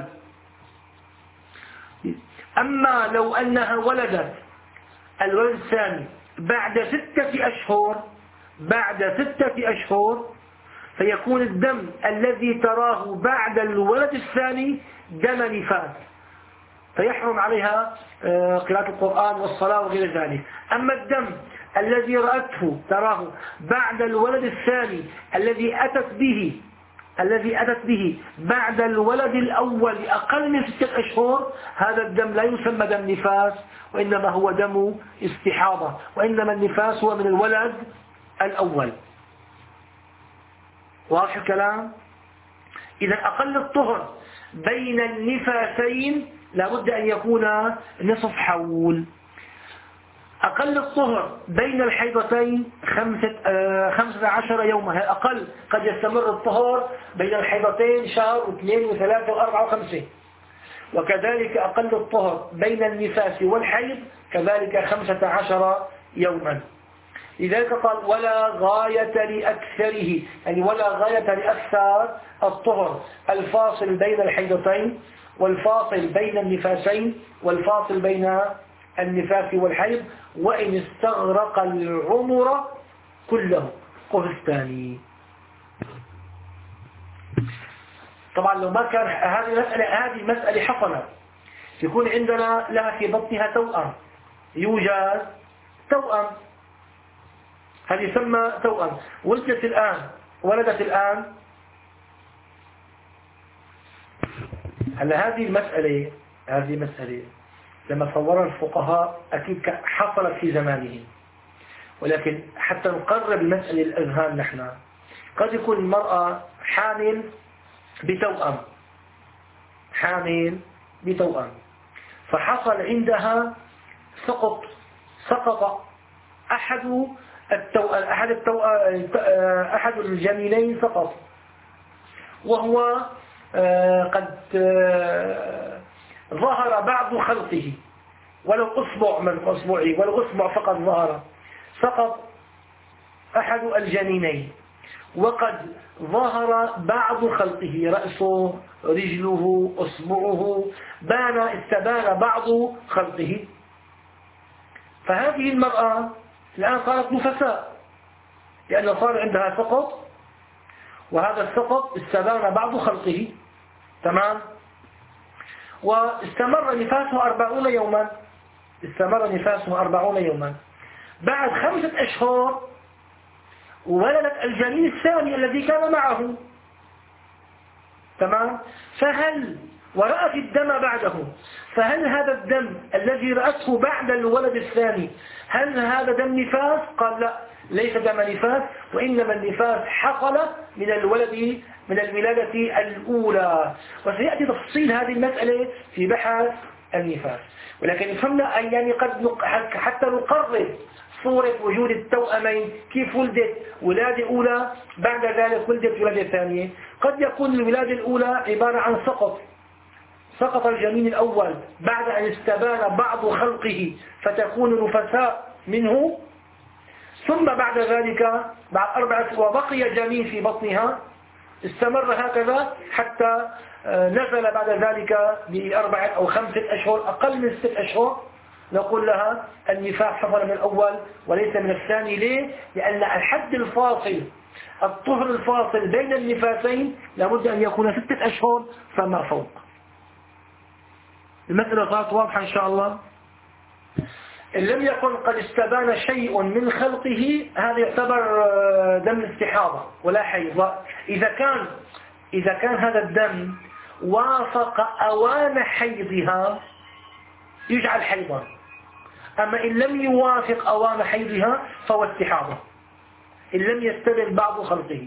أما لو أنها ولدت الولد الثاني بعد 6 أشهر، بعد 6 أشهر، فيكون الدم الذي تراه بعد الولد الثاني دم نفاس، فيحرم عليها قراءة القرآن والصلاة وغير ذلك. أما الدم الذي رأته تراه بعد الولد الثاني الذي أتت به بعد الولد الأول أقل من 6 أشهر، هذا الدم لا يسمى دم نفاس، وإنما هو دم استحاضة، وإنما النفاس هو من الولد الأول. واضح الكلام؟ إذا أقل الطهر بين النفاسين لابد أن يكون نصف حول. أقل الطهر بين الحيضتين 15 يوما، أقل. قد يستمر الطهر بين الحيضتين شهر واثنين وثلاثة وأربعة وخمسة. وكذلك أقل الطهر بين النفاس والحيض كذلك 15 يوما. لذلك قال ولا غاية لأكثره، يعني ولا غاية لأكثر الطهر الفاصل بين الحيضتين والفاصل بين النفاسين والفاصل بين النفاس والحيض، وإن استغرق العمر كله. قف الثاني. طبعا لو ما كان هذه المسألة حصلت، يكون عندنا لها في بطنها توأم، يوجد توأم، هذه يسمى توأم، ولدت الآن. هلا هذه المسألة لما صورها الفقهاء أكيد حصلت في زمانهم، ولكن حتى نقرب المسألة للأذهان نحن، قد يكون المرأة حامل بتوأم، فحصل عندها سقط أحد الجنينين سقط، وهو قد ظهر بعض خلقه، ولو أصبع من أصبعه، ولو أصبع فقط ظهر، سقط أحد الجنينين، وقد ظهر بعض خلقه، رأسه، رجله، أصبعه، استبان بعض خلقه. فهذه المرأة الآن صارت نفساء، لأن صار عندها سقط، وهذا السقط استبان بعض خلقه، تمام. واستمر نفاسه 40 يوما. بعد 5 أشهر ولدت الجنين الثاني الذي كان معه، تمام. ورأت الدم بعده، فهل هذا الدم الذي رأته بعد الولد الثاني هل هذا دم نفاس؟ قال لا، ليس دم نفاس، وإنما النفاس حصل من الولادة الأولى. وسيأتي تفصيل هذه المسألة في بحث النفاس، ولكن يفهمنا يعني حتى نقرب صورة وجود التوأمين، كيف ولدت ولادة أولى بعد ذلك ولدت ولادة ثانية. قد يكون الولادة الأولى عبارة عن سقط الجنين الأول بعد أن استبان بعض خلقه فتكون نفساء منه، ثم بعد ذلك بعد 4 وبقي جنين في بطنها، استمر هكذا حتى نزل بعد ذلك ب4 أو 5 أشهر، أقل من 6 أشهر، نقول لها النفاس حصل من الأول وليس من الثاني. ليه؟ لأن الحد الفاصل، الطهر الفاصل بين النفاسين لابد أن يكون 6 أشهر فما فوق. المسألة صارت واضحة إن شاء الله. إن لم يكن قد استبان شيء من خلقه هذا يعتبر دم استحاضة ولا حيض. إذا كان هذا الدم وافق أوان حيضها يجعل حيضا، أما إن لم يوافق أوان حيضها فهو استحاضة، إن لم يستبن بعض خلقه.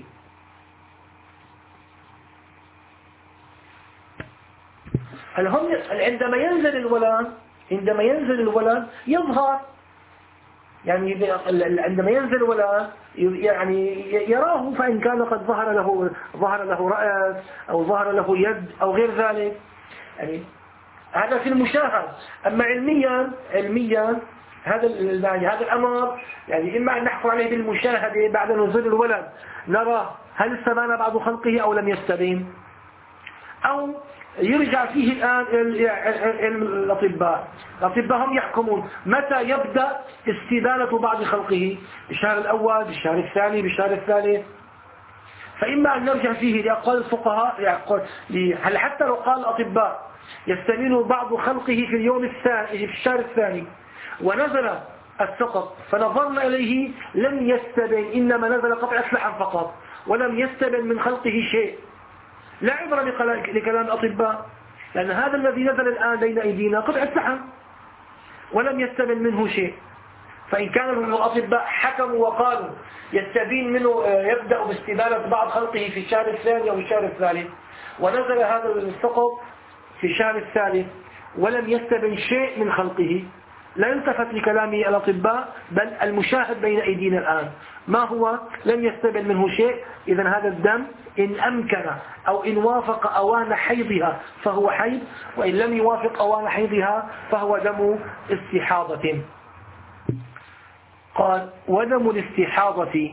عندما ينزل الولد يظهر، يعني عندما ينزل الولد يعني يراه، فإن كان قد ظهر له رأس أو ظهر له يد أو غير ذلك، يعني هذا في المشاهد. أما علميا هذا الأمر يعني إما أن نحكم عليه بالمشاهدة بعد نزول الولد، نرى هل استبان بعض خلقه أو لم يستبين، أو يرجع فيه الآن الأطباء هم يحكمون متى يبدأ استبانة بعض خلقه، بالشهر الأول، بالشهر الثاني، بالشهر الثالث. فإما أن نرجع فيه لأقوال الفقهاء، هل حتى لو قال الأطباء يستبين بعض خلقه في اليوم الثاني في الشهر الثاني ونزل السقط فنظرنا إليه لم يستبين، إنما نزل قطع لحم فقط ولم يستبين من خلقه شيء، لا عبرة لكلام الأطباء، لأن هذا الذي نزل الآن بين أيدينا قطع لحم ولم يستبين منه شيء. فإن كان الأطباء حكموا وقالوا يستبين منه، يبدأ باستبانة بعض خلقه في الشهر الثاني أو الشهر الثالث، ونزل هذا السقط في الشهر الثالث ولم يستبين شيء من خلقه، لا يلتفت لكلام الأطباء، بل المشاهد بين أيدينا الآن ما هو لم يستبين منه شيء. إذن هذا الدم إن أمكن أو إن وافق أوان حيضها فهو حيض، وإن لم يوافق أوان حيضها فهو دم استحاضة. قال: ودم الاستحاضة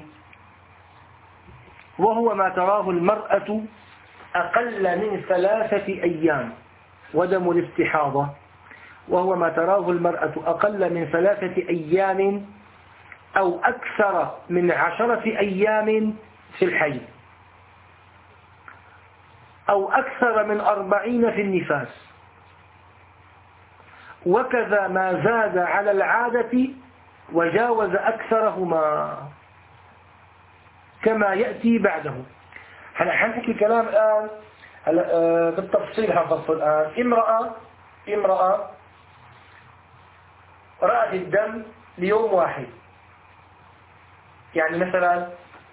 وهو ما تراه المرأة أقل من 3 أيام. ودم الاستحاضة وهو ما تراه المرأة أقل من 3 أيام أو أكثر من 10 أيام في الحيض، أو أكثر من 40 في النفاس، وكذا ما زاد على العادة وجاوز أكثرهما كما يأتي بعده. هلا حنحكي كلام الآن بالتفصيل. هنفصل الآن. امرأة رأت الدم ليوم واحد، يعني مثلا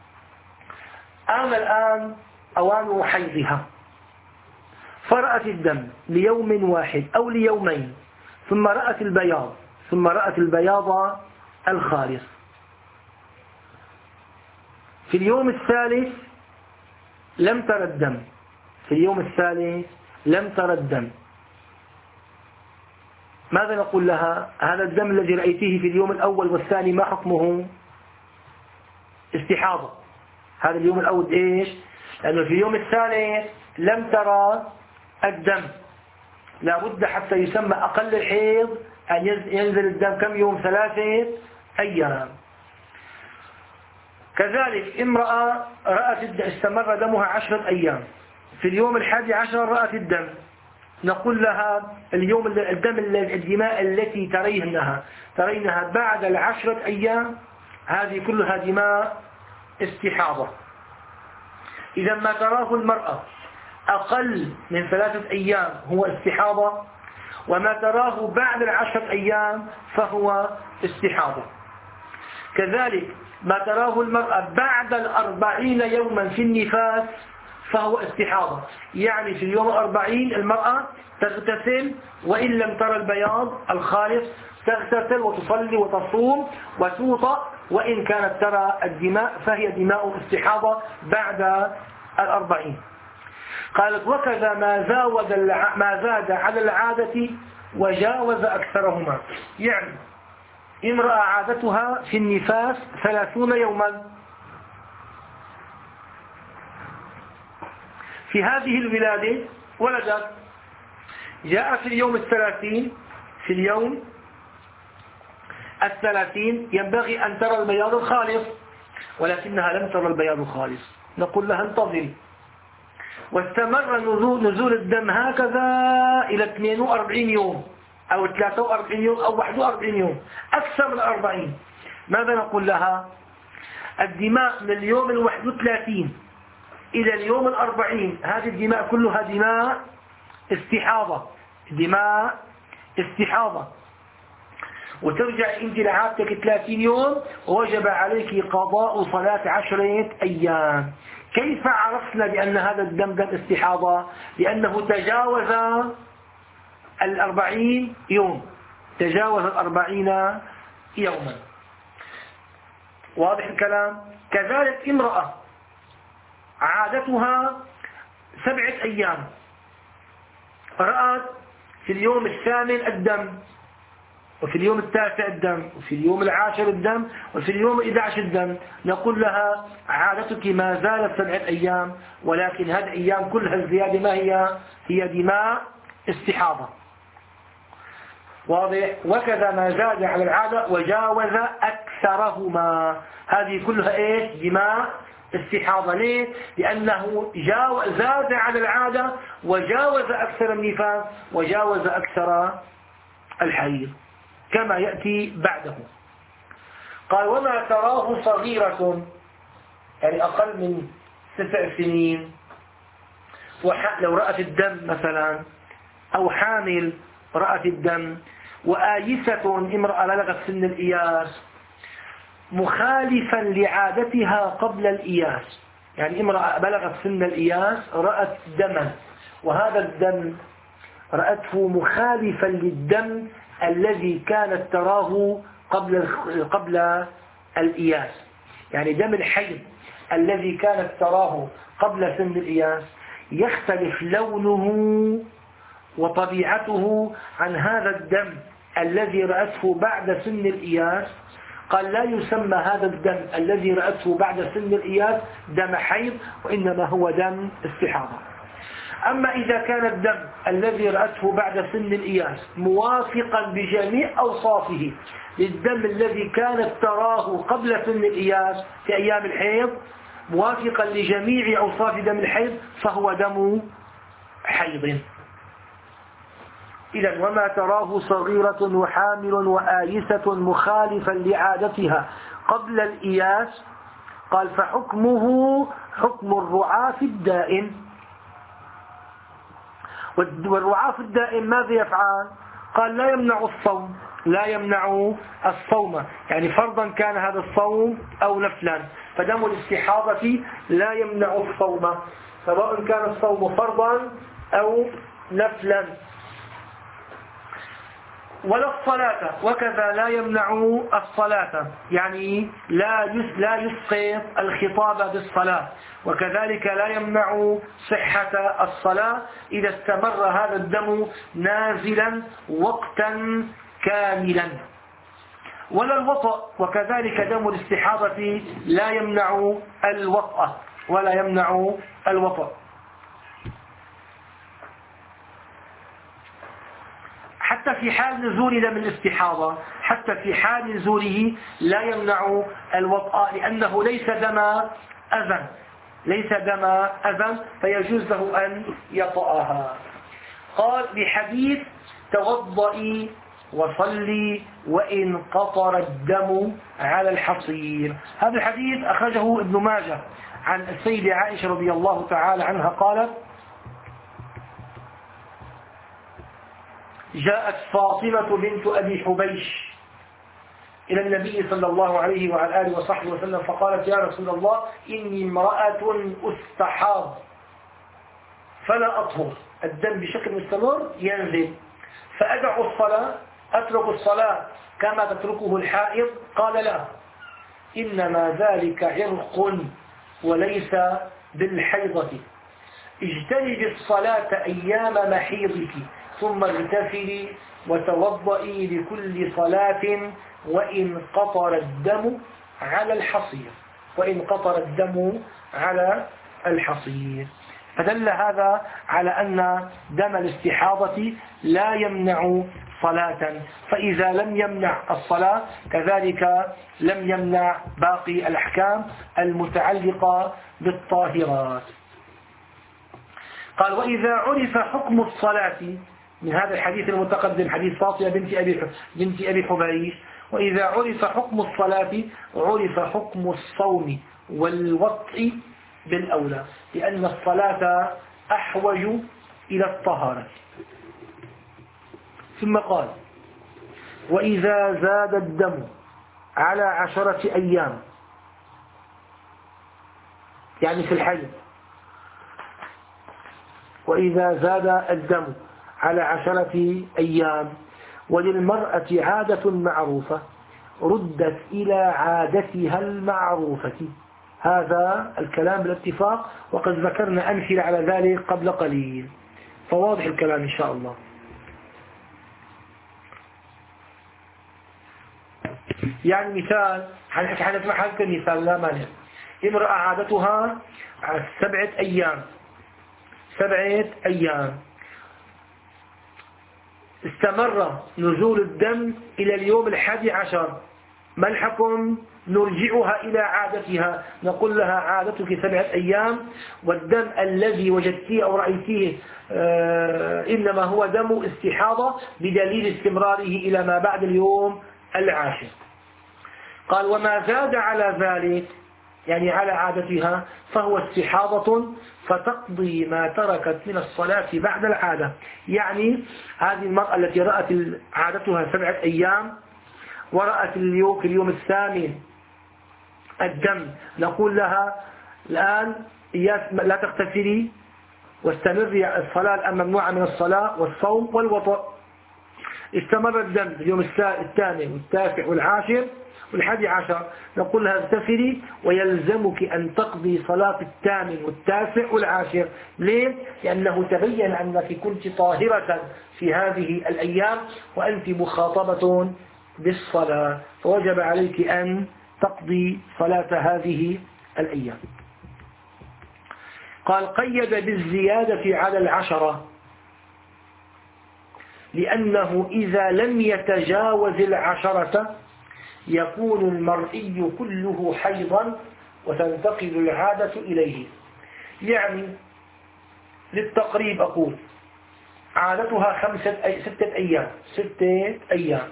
الآن أوان حيضها، فرأت الدم ليوم واحد أو ليومين، ثم رأت البياض الخالص. في اليوم الثالث لم ترى الدم، ماذا نقول لها؟ هذا الدم الذي رأيته في اليوم الأول والثاني ما حكمه؟ استحاضة. هذا اليوم الأول إيش؟ لأنه في اليوم الثالث لم ترى الدم، لا بد حتى يسمى أقل الحيض أن ينزل الدم كم يوم؟ 3 أيام. كذلك امرأة استمر دمها 10 أيام، في اليوم 11 رأت الدم، نقول لها الدماء التي ترينها بعد 10 أيام هذه كلها دماء استحاضة. إذا ما تراه المرأة أقل من 3 أيام هو استحاضة، وما تراه بعد 10 أيام فهو استحاضة. كذلك ما تراه المرأة بعد 40 يوما في النفاس فهو استحاضة، يعني في اليوم 40 المرأة تغتسل، وإن لم ترى البياض الخالص تغتسل وتصلي وتصوم وتوطأ، وإن كانت ترى الدماء فهي دماء استحاضة بعد 40. قالت: وكذا ما زاد على العادة وجاوز أكثرهما. يعني امرأة عادتها في النفاس 30 يوما، في هذه الولادة ولدت، جاء في اليوم 30 ينبغي أن ترى البياض الخالص، ولكنها لم ترى البياض الخالص، نقول لها انتظري. واستمر نزول الدم هكذا إلى 42 يوم أو 43 يوم أو 41 يوم، أكثر من 40. ماذا نقول لها؟ الدماء من اليوم 31 إلى اليوم 40 هذه الدماء كلها دماء استحاضة، وترجع أنت لعادتك 30 يوم، ووجب عليك قضاء صلاة 10 أيام. كيف عرفنا بأن هذا الدم دم استحاضة؟ لأنه تجاوز يوم، تجاوز 40 يوما. واضح الكلام؟ كذلك امرأة عادتها 7 أيام، رأت في اليوم الثامن الدم، وفي اليوم التاسع الدم، وفي اليوم العاشر الدم، وفي اليوم 11 الدم، نقول لها عادتك ما زالت 7 أيام، ولكن هذه الأيام كلها الزيادة ما هي دماء استحاضة. واضح؟ وكذا ما زاد على العادة وجاوز أكثرهما، هذه كلها إيش؟ دماء استحاضة. ليه؟ لأنه زاد على العادة وجاوز أكثر النفاس وجاوز أكثر الحيض كما يأتي بعده. قال وما تراه صغيرة، يعني أقل من 9 سنين، لو رأت الدم مثلا، أو حامل رأت الدم، وآيسة امرأة بلغت سن الإياس مخالفا لعادتها قبل الإياس، يعني امرأة بلغت سن الإياس رأت دما، وهذا الدم رأته مخالفا للدم الذي كانت تراه قبل الإياس، يعني دم الحيض الذي كانت تراه قبل سن الإياس يختلف لونه وطبيعته عن هذا الدم الذي رأته بعد سن الإياس. قال لا يسمى هذا الدم الذي رأته بعد سن الإياس دم حيض، وإنما هو دم استحاضة. أما إذا كان الدم الذي رأته بعد سن الإياس موافقا بجميع أوصافه للدم الذي كانت تراه قبل سن الإياس في أيام الحيض، موافقا لجميع أوصاف دم الحيض، فهو دم حيض. إذن وما تراه صغيرة وحامل وآيسة مخالفا لعادتها قبل الإياس، قال فحكمه حكم الرعاف الدائم. والرعاف الدائم ماذا يفعل؟ قال لا يمنع الصوم، يعني فرضا كان هذا الصوم أو نفلا، فدم الاستحاضة لا يمنع الصوم سواء كان الصوم فرضا أو نفلا، ولا الصلاة، وكذا لا يمنع الصلاة، يعني لا يسقط الخطاب بالصلاة، وكذلك لا يمنع صحة الصلاة إذا استمر هذا الدم نازلا وقتا كاملا. ولا الوطأ، وكذلك دم الاستحاضة لا يمنع الوطأ ولا يمنع الوطأ. حتى في حال نزول دم الاستحاضة، حتى في حال نزوله لا يمنع الوطأ، لأنه ليس دم أذى فيجوز له أن يطأها. قال بحديث توضئي وصلي وإن قطر الدم على الحصير. هذا الحديث أخرجه ابن ماجه عن السيدة عائشة رضي الله تعالى عنها قالت جاءت فاطمة بنت أبي حبيش إلى النبي صلى الله عليه وعلى آله وصحبه وسلم فقالت يا رسول الله إني امرأة أستحاض فلا أطهر، الدم بشكل مستمر ينزل، فأدع الصلاة، أترك الصلاة كما تتركه الحائض؟ قال لا، إنما ذلك عرق وليس بالحيضة، اجتنبي الصلاة أيام محيضك ثم اغتسلي وتوضئي لكل صلاة وإن قطر الدم على الحصير. فدل هذا على أن دم الاستحاضة لا يمنع صلاة، فإذا لم يمنع الصلاة كذلك لم يمنع باقي الأحكام المتعلقة بالطاهرات. قال وإذا عرف حكم الصلاة، من هذا الحديث المتقدم حديث فاطمة بنت أبي حبيش، وإذا عرف حكم الصلاة عرف حكم الصوم والوطء بالأولى، لأن الصلاة أحوج إلى الطهارة. ثم قال وإذا زاد الدم على 10 أيام، يعني في الحيض، وإذا زاد الدم على 10 أيام. وللمرأة عادة معروفة ردت إلى عادتها المعروفة. هذا الكلام بالاتفاق، وقد ذكرنا أمثلة على ذلك قبل قليل، فواضح الكلام إن شاء الله. يعني مثال، حنسمع مثال لا مانع. امرأة عادتها 7 أيام، 7 أيام، استمر نزول الدم إلى اليوم 11، ما الحكم؟ نرجعها إلى عادتها، نقول لها عادتك 7 أيام، والدم الذي وجدتيه أو رأيتيه إنما هو دم استحاضة بدليل استمراره إلى ما بعد اليوم 10. قال وما زاد على ذلك يعني على عادتها فهو استحاضة، فتقضي ما تركت من الصلاة بعد العادة. يعني هذه المرأة التي رأت عادتها 7 أيام ورأت في اليوم 8 الدم، نقول لها الآن لا تغتسلي واستمري الصلاة الآن ممنوعة من الصلاة والصوم والوضوء. استمر الدم في اليوم 8 والتاسع والعاشر وال11، نقول لها اغتسلي ويلزمك أن تقضي صلاة 8 والتاسع والعاشر. ليه؟ لأنه تبين أنك كنت طاهرة في هذه الأيام وأنت مخاطبة بالصلاة، فوجب عليك أن تقضي صلاة هذه الأيام. قال قيد بالزيادة على 10، لأنه إذا لم يتجاوز 10 يكون المرئي كله حيضا وتنتقل العادة إليه. يعني للتقريب أقول عادتها 6 أيام، 6 أيام،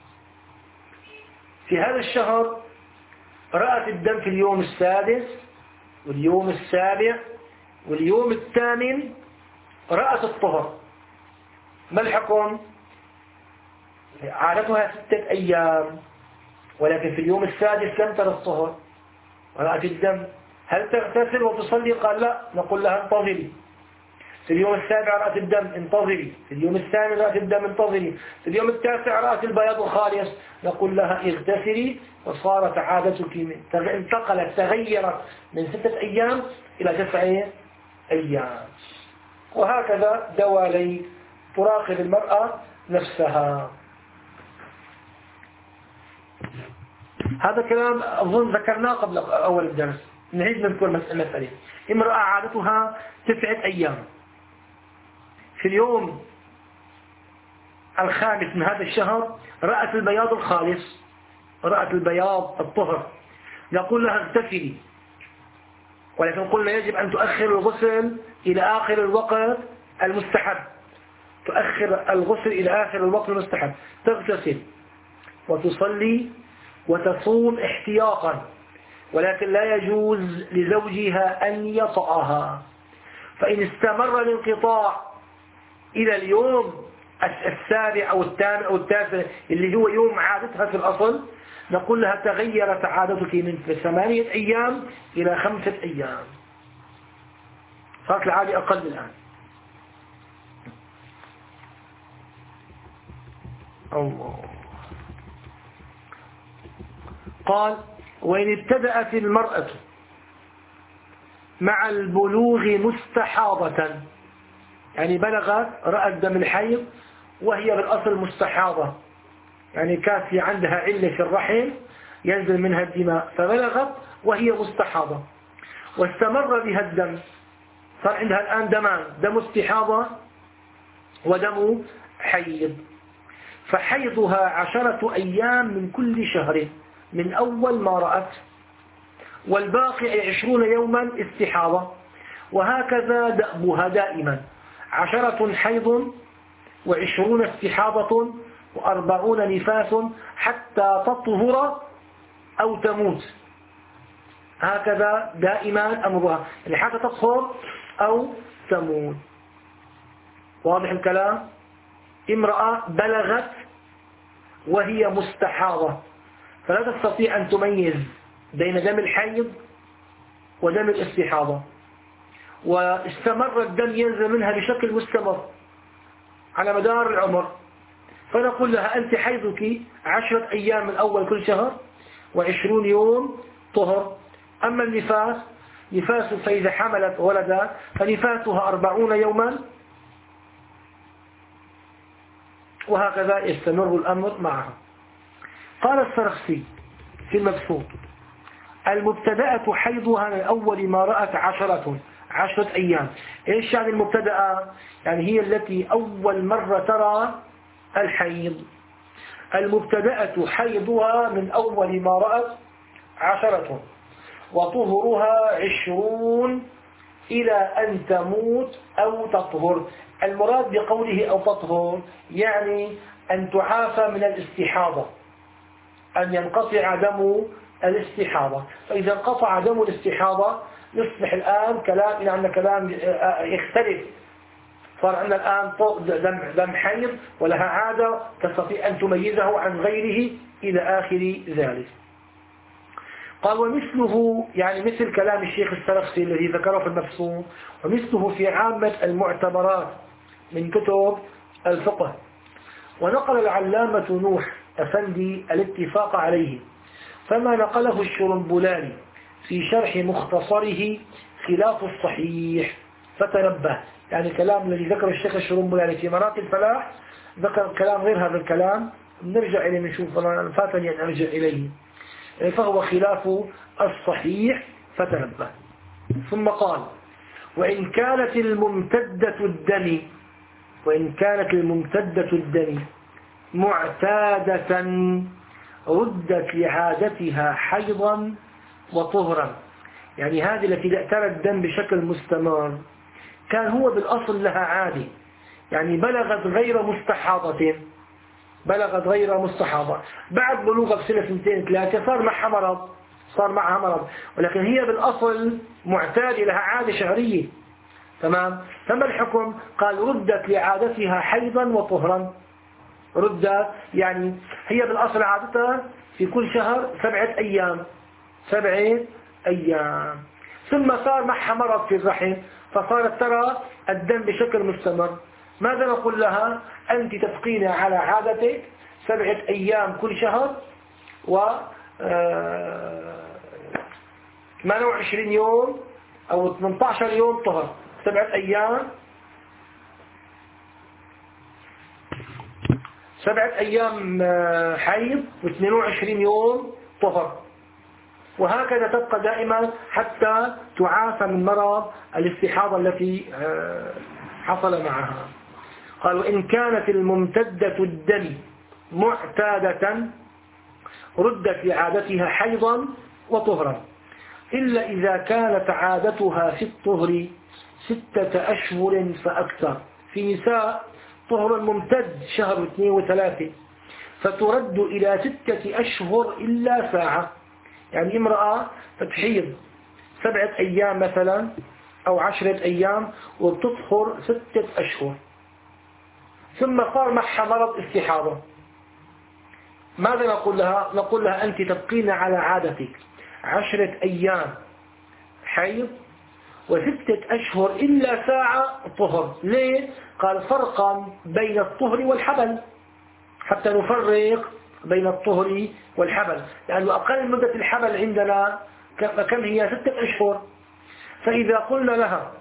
في هذا الشهر رأت الدم في اليوم 6 واليوم 7 واليوم 8 رأت الطهر، ما الحكم؟ عادتها 6 أيام، ولكن في اليوم 6 لم ترى الطهر ورأت الدم، هل تغتسل وتصلي؟ قال لا، نقول لها انتظري. في اليوم 7 رأت الدم، انتظري. في اليوم 8 رأت الدم، انتظري. في اليوم 9 رأت البياض الخالص، نقول لها اغتسلي، وصارت عادتك انتقلت تغيرت من 6 أيام إلى 9 أيام. وهكذا دوالي تراقب المرأة نفسها. هذا كلام أظن ذكرناه قبل أول الدرس، نعيد نذكر مسألة. امرأة عادتها 9 أيام، في اليوم 5 من هذا الشهر رأت البياض الخالص، رأت البياض الطهر، نقول لها اغتسلي، ولكن قلنا يجب أن تؤخر الغسل إلى آخر الوقت المستحب، تؤخر الغسل إلى آخر الوقت المستحب، تغتسل وتصلي وتصوم احتياطا، ولكن لا يجوز لزوجها أن يطأها. فإن استمر الانقطاع إلى اليوم 7 أو 8 أو 9 اللي هو يوم عادتها في الأصل، نقول لها تغيرت عادتك من 8 أيام إلى 5 أيام، صارت العادة أقل الآن. الله. قال وإن ابتدأت المرأة مع البلوغ مستحاضة، يعني بلغت رأت دم الحيض وهي بالأصل مستحاضة، يعني كانت في عندها علة في الرحم ينزل منها الدماء، فبلغت وهي مستحاضة واستمر بها الدم، صار عندها الآن دمان، دم استحاضة ودم حيض، فحيضها 10 أيام من كل شهر من أول ما رأت، والباقي 20 يوما استحاضة، وهكذا دأبها دائما 10 حيض و20 استحاضة و40 نفاس حتى تطهر أو تموت، هكذا دائما أمرها، يعني حتى تطهر أو تموت. واضح الكلام؟ امرأة بلغت وهي مستحاضة فلا تستطيع أن تميز بين دم الحيض ودم الاستحاضة، واستمر الدم ينزل منها بشكل مستمر على مدار العمر. فنقول لها أنت حيضك 10 أيام من أول كل شهر و20 يوم طهر. أما نفاس فإذا حملت ولدا فنفاسها 40 يوما، وهكذا يستمر الأمر معها. قال السرخسي في المبسوط: المبتدأة حيضها من أول ما رأت 10 أيام. إيش يعني المبتدأة؟ يعني هي التي أول مرة ترى الحيض. المبتدأة حيضها من أول ما رأت 10، وطهرها 20 إلى أن تموت أو تطهر. المراد بقوله أو تطهر يعني أن تعافى من الاستحاضة، أن ينقطع دم الاستحاضة. فإذا انقطع دم الاستحاضة يصبح الآن كلام، إلى أن كلام يختلف. صار عندنا الآن دم حيض ولها عادة تستطيع أن تميزه عن غيره إلى آخر ذلك. قال: ومثله، يعني مثل كلام الشيخ السرخسي الذي ذكره في المبسوط، ومثله في عامة المعتبرات من كتب الفقه. ونقل العلامة نوح أفندي الاتفاق عليه، فما نقله الشرنبلاني في شرح مختصره خلاف الصحيح فتنبه. يعني كلام الذي ذكر الشيخ الشرنبلاني في مراتب الفلاح ذكر كلام غير هذا الكلام، نرجع إليه نشوف، فاتني أن أرجع إليه، فهو خلاف الصحيح فتنبه. ثم قال: وإن كانت الممتدة الدم معتادة ردت لعادتها حيضا وطهرا. يعني هذه التي ترى الدم بشكل مستمر كان هو بالأصل لها عادة، يعني بلغت غير مستحاضة، بعد بلوغها بسنة 2-3 صار معها مرض، ولكن هي بالأصل معتادة لها عادة شهرية. تمام. فما الحكم؟ قال: ردت لعادتها حيضا وطهرا. ردت يعني هي بالأصل عادتها في كل شهر 7 أيام، ثم صار معها مرض في الرحم فصارت ترى الدم بشكل مستمر. ماذا نقول لها؟ أنت تبقين على عادتك 7 أيام كل شهر و 28 يوم أو 18 يوم طهر. 7 أيام 7 أيام حيض و22 يوم طهر، وهكذا تبقى دائما حتى تعافى من مرض الاستحاضة التي حصل معها. قال: وإن كانت الممتدة الدم معتادة ردت لعادتها حيضا وطهرا، إلا إذا كانت عادتها في الطهر 6 أشهر فأكثر. في نساء طهر ممتد شهر 2 و3، فترد إلى 6 أشهر إلا ساعة. يعني امرأة تحيض 7 أيام مثلا أو 10 أيام وبتطهر 6 أشهر، ثم صار معها مرض استحاضة. ماذا نقول لها؟ نقول لها أنت تبقين على عادتك 10 أيام حيض و6 أشهر إلا ساعة طهر. ليه؟ قال: فرقا بين الطهر والحبل، حتى نفرق بين الطهر والحبل، لأنه أقل مدة الحبل عندنا كم هي؟ 6 أشهر. فإذا قلنا لها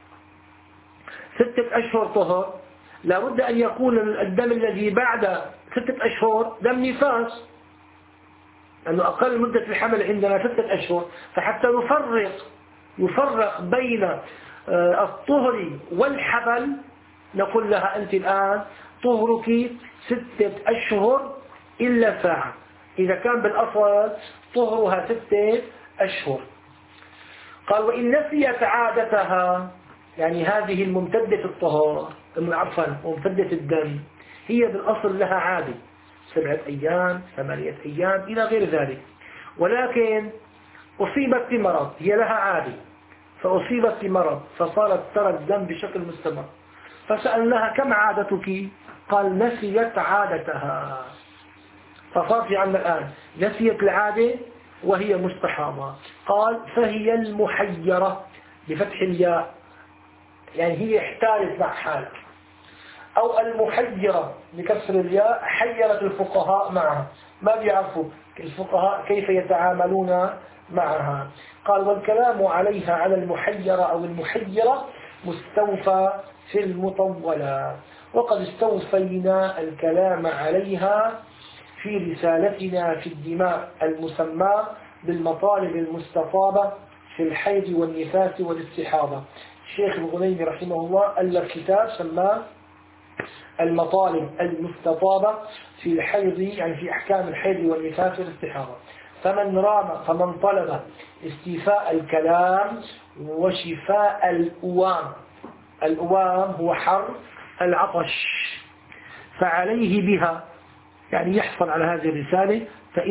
6 أشهر طهر، لابد أن يكون الدم الذي بعد 6 أشهر دم نفاس، لأنه أقل مدة الحمل عندنا 6 أشهر. فحتى يفرق بين الطهر والحبل نقول لها أنت الآن طهرك 6 أشهر إلا ساعة. إذا كان بالأصل طهرها 6 أشهر. قال: وإن نسيت عادتها، يعني هذه الممتدة الطهر ممتدة الدم هي بالأصل لها عادة 7 أيام 8 أيام إلى غير ذلك، ولكن أصيبت بمرض، هي لها عادة فأصيبت بمرض فصارت ترى الدم بشكل مستمر، فسألناها: كم عادتك؟ قال: نسيت عادتها. فصار في عندنا الآن نسيت العادة وهي مستحاضة. قال: فهي المحيرة بفتح الياء، يعني هي احتارت مع حالها. أو المحيرة بكسر الياء حيرت الفقهاء معها، ما بيعرفوا الفقهاء كيف يتعاملون معها. قال والكلام عليها على المحيرة أو المحيرة مستوفى في المطولة، وقد استوفينا الكلام عليها في رسالتنا في الدماء المسمى بالمطالب المستطابة في الحيض والنفاس والاستحاضة. الشيخ الغنيمي رحمه الله ألف كتاب سماه المطالب المستطابة في الحيض، يعني في أحكام الحيض والنفاس والاستحاضة. فمن طلب استيفاء الكلام وشفاء الأوام، الأوام هو حر العطش، فعليه بها، يعني يحصل على هذه الرسالة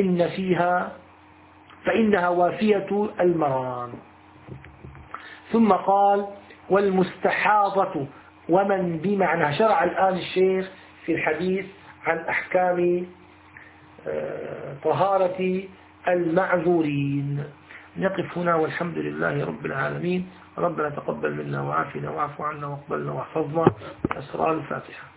فإنها وافية المرام. ثم قال والمستحاضة ومن بمعنى. شرع الآن الشيخ في الحديث عن أحكام طهارة المعذورين. نقف هنا والحمد لله رب العالمين. ربنا تقبل منا وعافنا واعف عنا واقبلنا واحفظنا. أسرار الفاتحة.